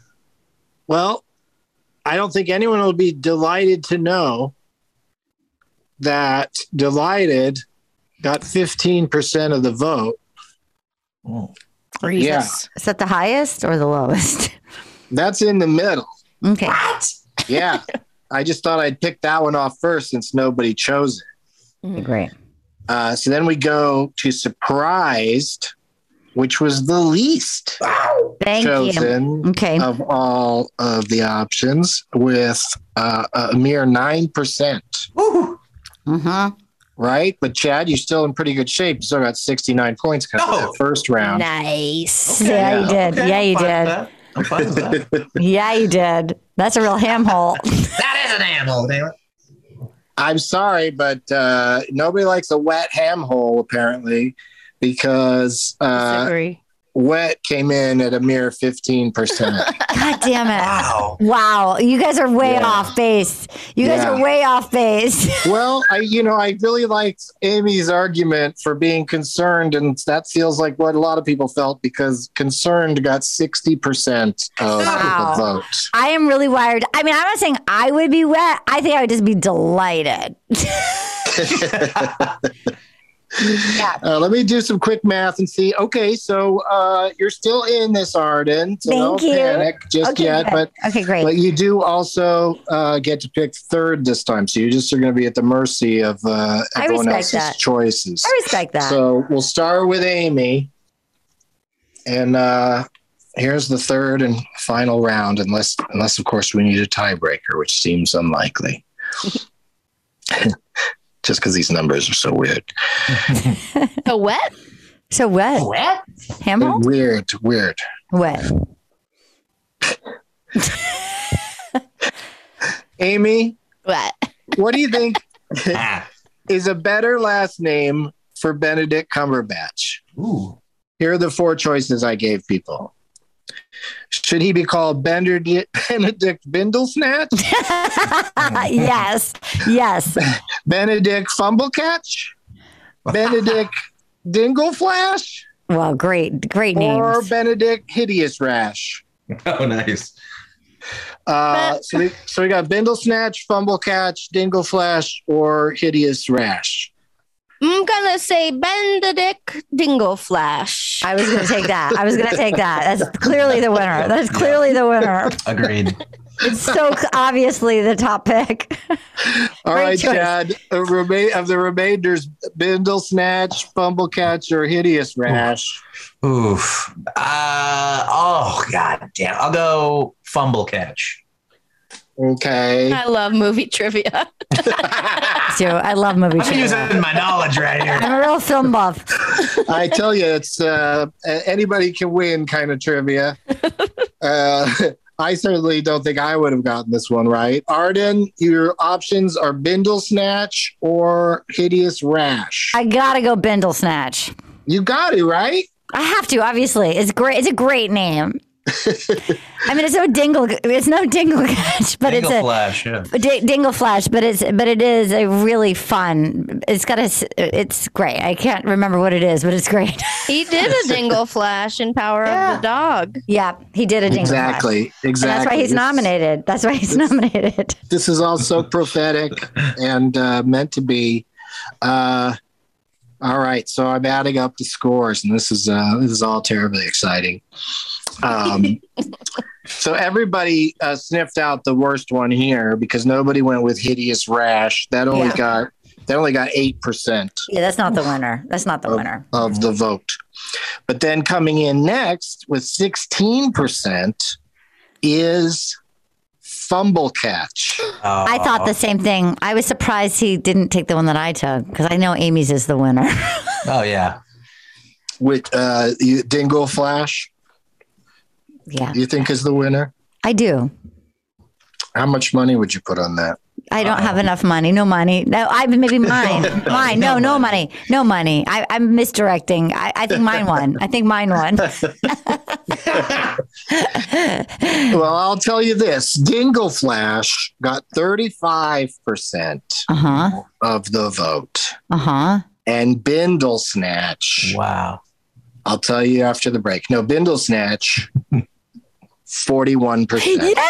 Well, I don't think anyone will be delighted to know that delighted got fifteen percent of the vote. Oh. Yeah. Is that the highest or the lowest? That's in the middle. Okay. Yeah. I just thought I'd pick that one off first since nobody chose it. Great. Uh, so then we go to surprised, which was the least Thank chosen you. Okay. of all of the options, with uh, a mere nine percent. Mm-hmm. Right? But Chad, you're still in pretty good shape. You still got sixty-nine points coming Oh. that first round. Nice. Okay, yeah, you did. okay, yeah, you I'm fine with did. that. I'm fine with that. Yeah, you did. That's a real ham hole. That is an ammo, damn it. I'm sorry, but uh, nobody likes a wet ham hole, apparently, because uh, Disagree. wet came in at a mere fifteen percent. God damn it. Wow. Wow. You guys are way Yeah. off base. You guys Yeah. are way off base. Well, I, you know, I really liked Amy's argument for being concerned, and that feels like what a lot of people felt, because concerned got sixty percent of Wow. the vote. I am really wired. I mean, I'm not saying I would be wet. I think I would just be delighted. Yeah. Uh, let me do some quick math and see. Okay, so uh, you're still in this, Arden. So Thank don't you. panic just Okay, yet. good. But Okay, great. But you do also uh, get to pick third this time, so you just are going to be at the mercy of uh, I everyone respect else's that. choices. I respect that. So we'll start with Amy, and uh, here's the third and final round, unless, unless of course, we need a tiebreaker, which seems unlikely. Just because these numbers are so weird. So wet? So wet. Wet? Ham hole? Weird, weird. Wet. Amy, Wet. what do you think is a better last name for Benedict Cumberbatch? Ooh. Here are the four choices I gave people. Should he be called Benedict, Benedict Bindlesnatch? Yes. Yes. Benedict Fumblecatch? Benedict Dingleflash? Well, great, great Or names. Benedict Hideous Rash? Oh, nice. Uh, so, we, so we got Bindlesnatch, Fumblecatch, Dingleflash, or Hideous Rash. I'm gonna say Benedict Dingleflash. I was going to take that. I was going to take that. That's clearly the winner. That is clearly the winner. Agreed. It's so obviously the top pick. All Great right, choice. Chad. A rema- of the remainders, Bindle Snatch, Fumble Catch, or Hideous Rash? Oof. Uh, oh, God damn. I'll go Fumble Catch. Okay. I love movie trivia. So I love movie I'm trivia. using my knowledge right here. I'm a real film buff. I tell you, it's uh, anybody can win kind of trivia. Uh, I certainly don't think I would have gotten this one right. Arden, your options are Bindle Snatch or Hideous Rash. I gotta go Bindle Snatch. You got it, right? I have to, obviously. It's great. It's a great name. I mean, it's no dingle. It's no dingle catch, but Dingle it's a Flash, yeah. D- dingle flash. But it's but it is a really fun. It's got a. It's great. I can't remember what it is, but it's great. He did a dingle flash in Power Yeah. of the Dog. Yeah, he did a dingle Exactly. flash. Exactly. And that's why he's This- nominated. That's why he's this- nominated. This is all so prophetic and uh, meant to be. Uh, all right, so I'm adding up the scores, and this is uh, this is all terribly exciting. Um, so everybody uh, sniffed out the worst one here because nobody went with Hideous Rash. That only Yeah. got that only got eight percent Yeah, that's not the winner. That's not the winner. of the vote. But then coming in next with sixteen percent is Fumble Catch. I thought the same thing. I was surprised he didn't take the one that I took because I know Amy's is the winner. Oh, yeah. With uh, you- Dingle Flash, Yeah, you think is the winner? I do. How much money would you put on that? I don't have enough money. No money. No, I maybe mine. Mine. No, no money. No money. I, I'm misdirecting. I, I think mine won. I think mine won. Well, I'll tell you this: Dingle Flash got thirty-five percent Uh huh. of the vote, Uh huh. and Bindle Snatch. Wow. I'll tell you after the break. No, Bindle Snatch, forty-one percent. Yay!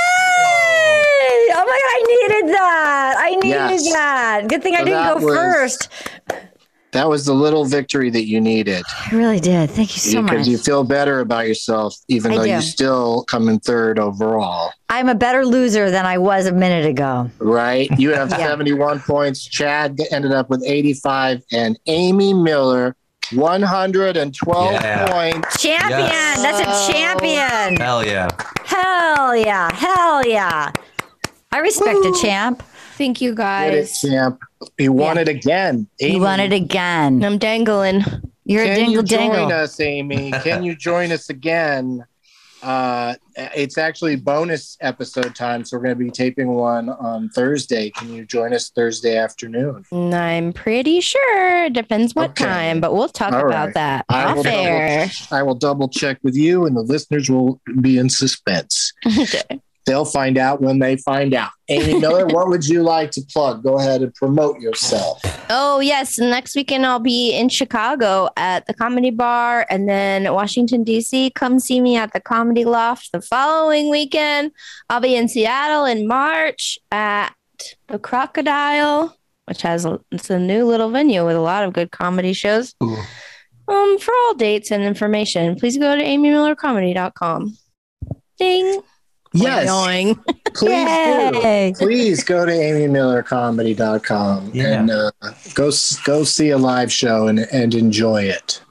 Oh my god! I needed that. I needed Yes. that. Good thing I So didn't that go was- first. That was the little victory that you needed. I really did. Thank you so because much. you feel better about yourself, even I though do. you still come in third overall. I'm a better loser than I was a minute ago. Right? You have Yeah. seventy-one points. Chad ended up with eighty-five, and Amy Miller, one hundred twelve Yeah. points. Champion. Yes. That's a champion. Hell yeah. Hell yeah. Hell yeah. I respect a champ. Thank you, Get it, guys. champ. You won Yeah. it again. Amy, You won it again. I'm dangling. You're a Can dingle you join dangle. us, Amy? Can you join us again? Uh, it's actually bonus episode time, so we're going to be taping one on Thursday. Can you join us Thursday afternoon? I'm pretty sure. It depends what Okay. time, but we'll talk All about right. that I off will, air. double, I will double check with you, and the listeners will be in suspense. They'll find out when they find out. Amy Miller, what would you like to plug? Go ahead and promote yourself. Oh, yes. Next weekend, I'll be in Chicago at the Comedy Bar, and then Washington, D C. Come see me at the Comedy Loft. The following weekend, I'll be in Seattle in March at the Crocodile, which has a, it's a new little venue with a lot of good comedy shows. Ooh. Um, for all dates and information, please go to amy miller comedy dot com. Ding. Yes. Annoying. Please Yay. do. Please go to amy miller comedy dot com Yeah. and uh, go s- go see a live show and, and enjoy it.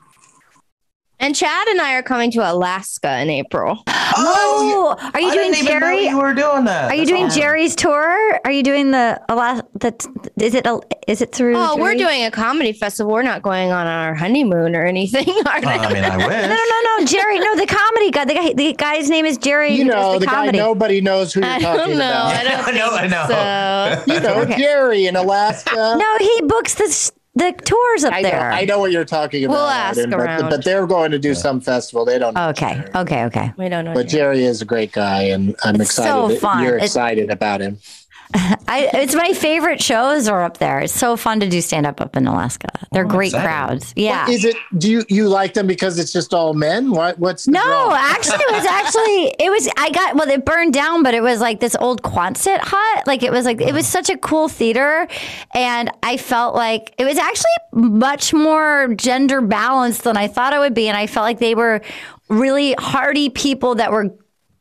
And Chad and I are coming to Alaska in April. Oh, are you I doing didn't even know Jerry? you were doing that. Are you That's doing awesome. Jerry's tour? Are you doing the a lot? That is it? a- Is it through? Oh, we're Jerry? doing a comedy festival. We're not going on our honeymoon or anything. are we? I mean, I No, wish. no, no, no, Jerry. No, the comedy guy. The guy. The guy's name is Jerry. You who does know, the, the guy comedy. nobody knows who you're I talking don't know. about. I don't I know, I think know. so. You know, Okay. Jerry in Alaska. No, he books the s- the tours up I know, there. I know what you're talking about. We'll ask Arden, but, around. but they're going to do some festival. They don't know. Okay, okay, okay. We don't know. But Jerry is a great guy, and I'm It's excited. so that fun. You're It's- excited about him. I, it's my favorite shows are up there. It's so fun to do stand up up in Alaska. They're Oh, great exciting. crowds. Yeah. What is it? Do you you like them because it's just all men? What what's the No, draw? actually, it was actually it was. I got well, it burned down, but it was like this old Quonset hut. Like it was like it was such a cool theater, and I felt like it was actually much more gender balanced than I thought it would be, and I felt like they were really hardy people that were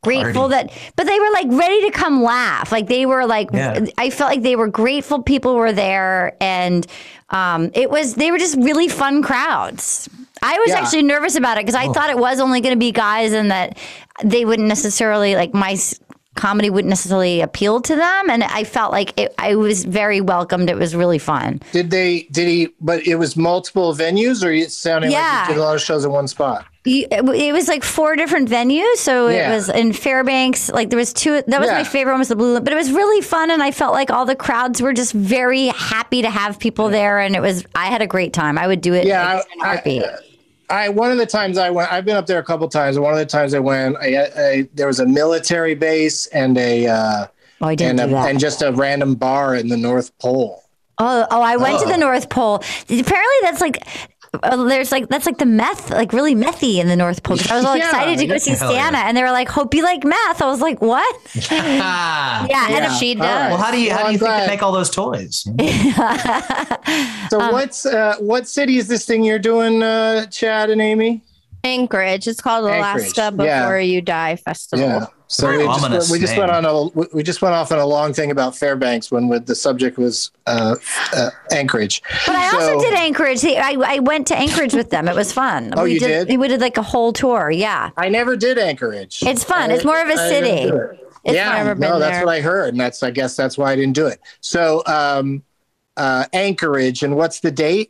grateful Party. that, but they were like ready to come laugh. Like they were like, Yeah. I felt like they were grateful people were there. And um, it was, they were just really fun crowds. I was Yeah. actually nervous about it because I Oh. thought it was only going to be guys and that they wouldn't necessarily, like my s- comedy wouldn't necessarily appeal to them. And I felt like it, I was very welcomed. It was really fun. Did they, did he, but it was multiple venues or it sounded Yeah. like you did a lot of shows in one spot? You- It was like four different venues. So Yeah. it was in Fairbanks. Like there was two. That was Yeah. my favorite one was the Blue Limb. But it was really fun. And I felt like all the crowds were just very happy to have people there. And it was, I had a great time. I would do it. Yeah, like, in a I- heartbeat. I one of the times I went, I've been up there a couple times. And one of the times I went, I, I there was a military base and a uh, oh, I didn't and, do a, that. and just a random bar in the North Pole. Oh, oh! I went to Oh. the North Pole. Apparently, that's like uh, there's like that's like the meth, like really methy in the North Pole. 'Cause I was all Yeah, excited to go see hell yeah. Santa, and they were like, "Hope you like meth." I was like, "What?" Ah. Yeah, Yeah. and She All right. does. Well, how do you Well, how do I'm you think glad. they make all those toys? So Um, what's uh, what city is this thing you're doing, uh, Chad and Amy? Anchorage. It's called Anchorage, Alaska yeah. Before You Die Festival. Yeah. So Very we just, ominous we just name. went on a we- we just went off on a long thing about Fairbanks when with the subject was uh, uh, Anchorage. But I So- also did Anchorage. See, I, I went to Anchorage with them. It was fun. Oh, we you did? We did like a whole tour. Yeah, I never did Anchorage. it's fun. I- it's more of a I didn't city. do it. It's yeah, never been no, that's there. what I heard, and that's I guess that's why I didn't do it. So um, uh, Anchorage, and what's the date?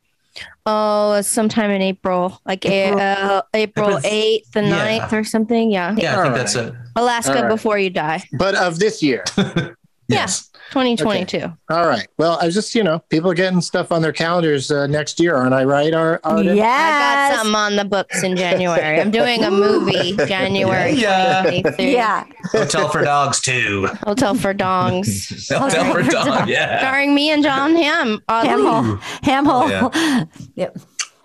Oh, it's sometime in April, like a, uh, April April- eighth and yeah. ninth or something. Yeah. Yeah, I think All that's right. it. Alaska All right. Before You Die. But of this year. Yes. twenty twenty-two. All right. Well, I was just you know people are getting stuff on their calendars uh, next year, aren't I right? Ar- Arden? I Yes. got something on the books in January. I'm doing a movie January Yeah. twenty twenty-three. Yeah. Hotel for Dogs too. Hotel for Dongs. Hotel for Dogs. Yeah. Starring me and John Hamm. Hamhole. Hamhole. Oh, Yep.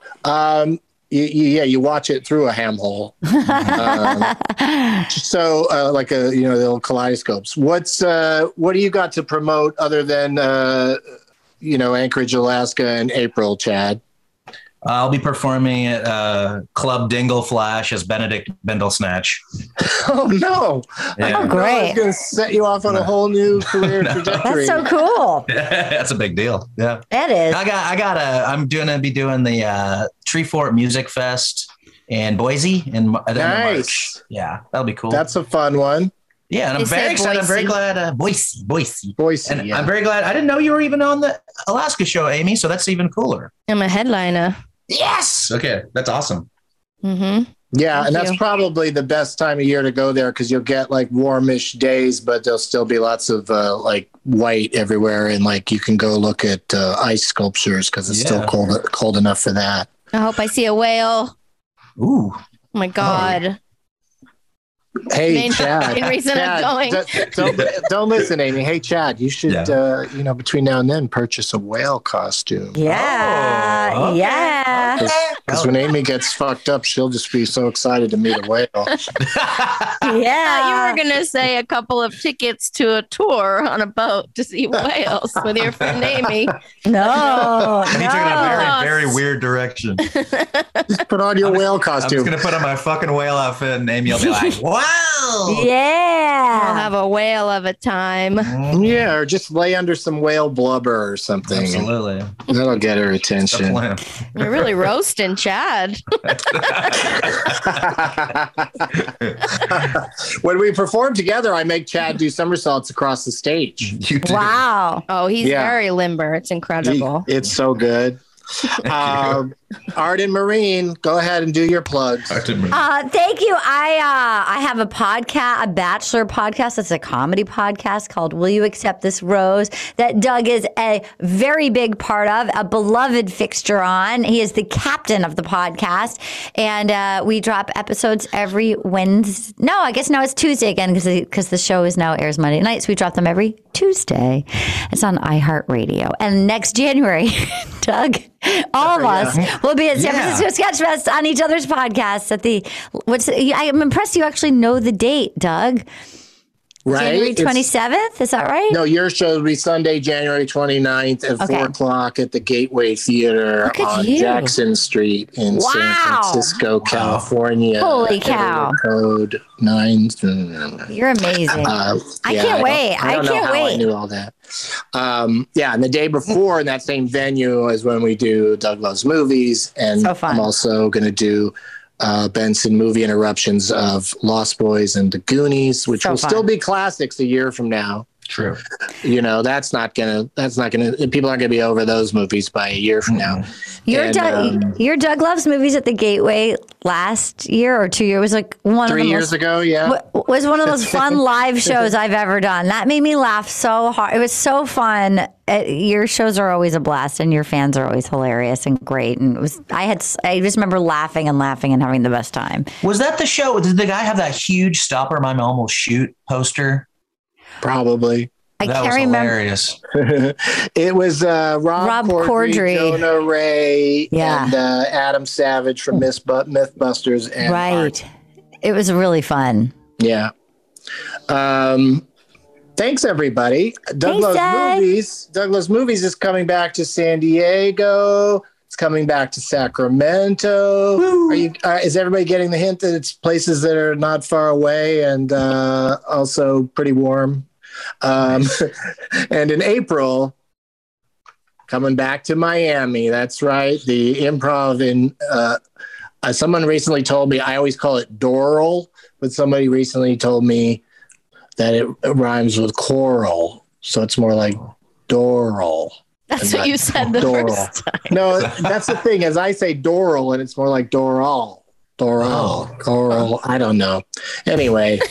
Um, you, you, yeah, you watch it through a ham hole. um, so, uh, like a you know the old kaleidoscopes. What's uh, what do you got to promote other than uh, you know Anchorage, Alaska, in April, Chad? I'll be performing at uh, Club Dingle Flash as Benedict Bindlesnatch. Oh no! Yeah. Oh, great. It's going to set you off on a whole new career trajectory. That's so cool. That's a big deal. Yeah. That is. I got, I got a, I'm doing to be doing the uh, Treefort Music Fest in Boise in, at the end of March. Nice. Yeah, that'll be cool. That's a fun one. yeah, and I'm They very say excited. I'm very Boise. glad. Uh, Boise, Boise, Boise. and yeah. I'm very glad. I didn't know you were even on the Alaska show, Amy. So that's even cooler. I'm a headliner. Yes. Okay, that's awesome. Mm-hmm. Yeah, Thank and that's you. probably the best time of year to go there because you'll get like warmish days, but there'll still be lots of uh, like white everywhere, and like you can go look at uh, ice sculptures because it's Yeah. still cold cold enough for that. I hope I see a whale. Ooh. Oh my God. Hey, Main- Chad. main reason I'm Chad, going. d- don't, don't listen, Amy. Hey, Chad, you should, Yeah. uh, you know, between now and then, purchase a whale costume. Yeah. Oh, okay. Yeah. Because when Amy gets fucked up, she'll just be so excited to meet a whale. Yeah. you were going to say a couple of tickets to a tour on a boat to see whales with your friend Amy. No. And he took it in a No. very, very weird direction. Just put on your whale I'm costume. just gonna put on my fucking whale outfit, and Amy will be like, "Wow." We'll Yeah. have a whale of a time. Yeah, or just lay under some whale blubber or something. Absolutely. That'll get her That's the attention. plan. You're really roasting Chad. When we perform together, I make Chad do somersaults across the stage. You do. Wow. Oh, he's Yeah. very limber. It's incredible. It's so good. Um, Arden Marine, go ahead and do your plugs. Uh, thank you. I uh, I have a podcast, a bachelor podcast. It's a comedy podcast called "Will You Accept This Rose?" that Doug is a very big part of, a beloved fixture on. He is the captain of the podcast, and uh, we drop episodes every Wednesday. No, I guess now it's Tuesday again because because the show is now airs Monday nights. We drop them every Tuesday. It's on iHeartRadio, and next January, Doug. All of us will be at San Yeah. Francisco Sketch Fest on each other's podcasts at the. What's? I'm impressed you actually know the date, Doug. Right? January It's- twenty-seventh? Is that right? No, your show will be Sunday, January twenty-ninth at Okay. four o'clock at the Gateway Theater Look at on you. Jackson Street in Wow. San Francisco, California. Holy cow. Area Code nine. You're amazing. Uh, I yeah, can't don't- wait. I, I don't know can't how I wait. knew all that. Um, yeah, and the day before in that same venue is when we do Doug Loves Movies. And So fun. I'm also going to do uh, Benson movie interruptions of Lost Boys and The Goonies, which So will fun. still be classics a year from now. True. You know, that's not gonna. That's not gonna. People aren't gonna be over those movies by a year from now. Your And, Doug, um, your Doug Loves Movies at the Gateway last year or two years was like one three of the years most, ago, yeah. w- was one of the most fun live shows I've ever done. That made me laugh so hard. It was so fun. Uh, your shows are always a blast, and your fans are always hilarious and great. And it was. I had. I just remember laughing and laughing and having the best time. Was that the show? Did the guy have that huge "Stop or My Mom Will Shoot" poster? Probably. I that can't was remember. hilarious. It was uh, Rob, Rob Corddry, Corddry. Jonah Ray, Yeah. and uh, Adam Savage from Myth- Mythbusters. And Right. Art. It was really fun. Yeah. Um, thanks, everybody. Douglas Doug. Movies. Douglas Movies is coming back to San Diego. It's coming back to Sacramento. Are you? Uh, is everybody getting the hint that it's places that are not far away and uh, also pretty warm? Um, and in April, coming back to Miami. That's right. The Improv in. Uh, uh, someone recently told me I always call it Doral, but somebody recently told me that it, it rhymes with coral, so it's more like Doral. That's and what not you said the Doral. first time. No, that's the thing. As I say Doral, and it's more like Doral. Doral. Coral. I don't know. Anyway.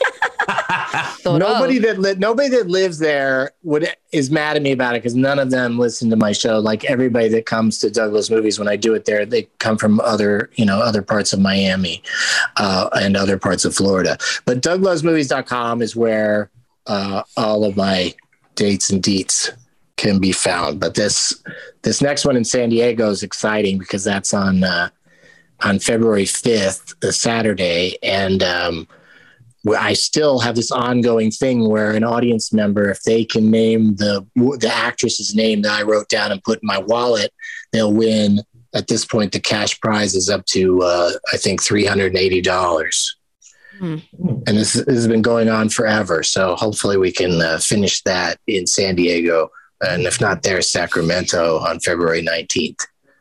Nobody that li- nobody that lives there would is mad at me about it because none of them listen to my show. Like everybody that comes to Douglas Movies when I do it there, they come from other you know other parts of Miami uh, and other parts of Florida. But doug loves movies dot com is where uh, all of my dates and deets can be found. But this this next one in San Diego is exciting because that's on uh, on February fifth, a Saturday, and um, where I still have this ongoing thing where an audience member, if they can name the the actress's name that I wrote down and put in my wallet, they'll win. At this point, the cash prize is up to uh, I think three hundred eighty dollars, Hmm. and this, this has been going on forever. So hopefully, we can uh, finish that in San Diego, and if not there, Sacramento on February nineteenth.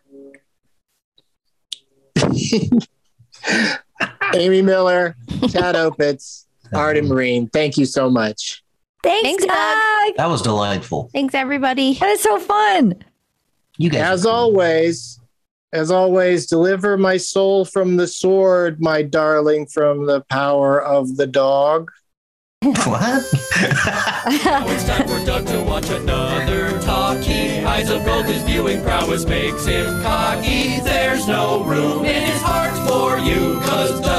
Amy Miller, Chad Opitz, Arden Marine, thank you so much. Thanks, Thanks, Doug. Doug. That was delightful. Thanks, everybody. That is so fun. You guys. As always, as always, deliver my soul from the sword, my darling, from the power of the dog. What? Now it's time for Doug to watch another talkie. Eyes of gold, his viewing prowess makes him cocky. There's no room in his heart for you, cause Doug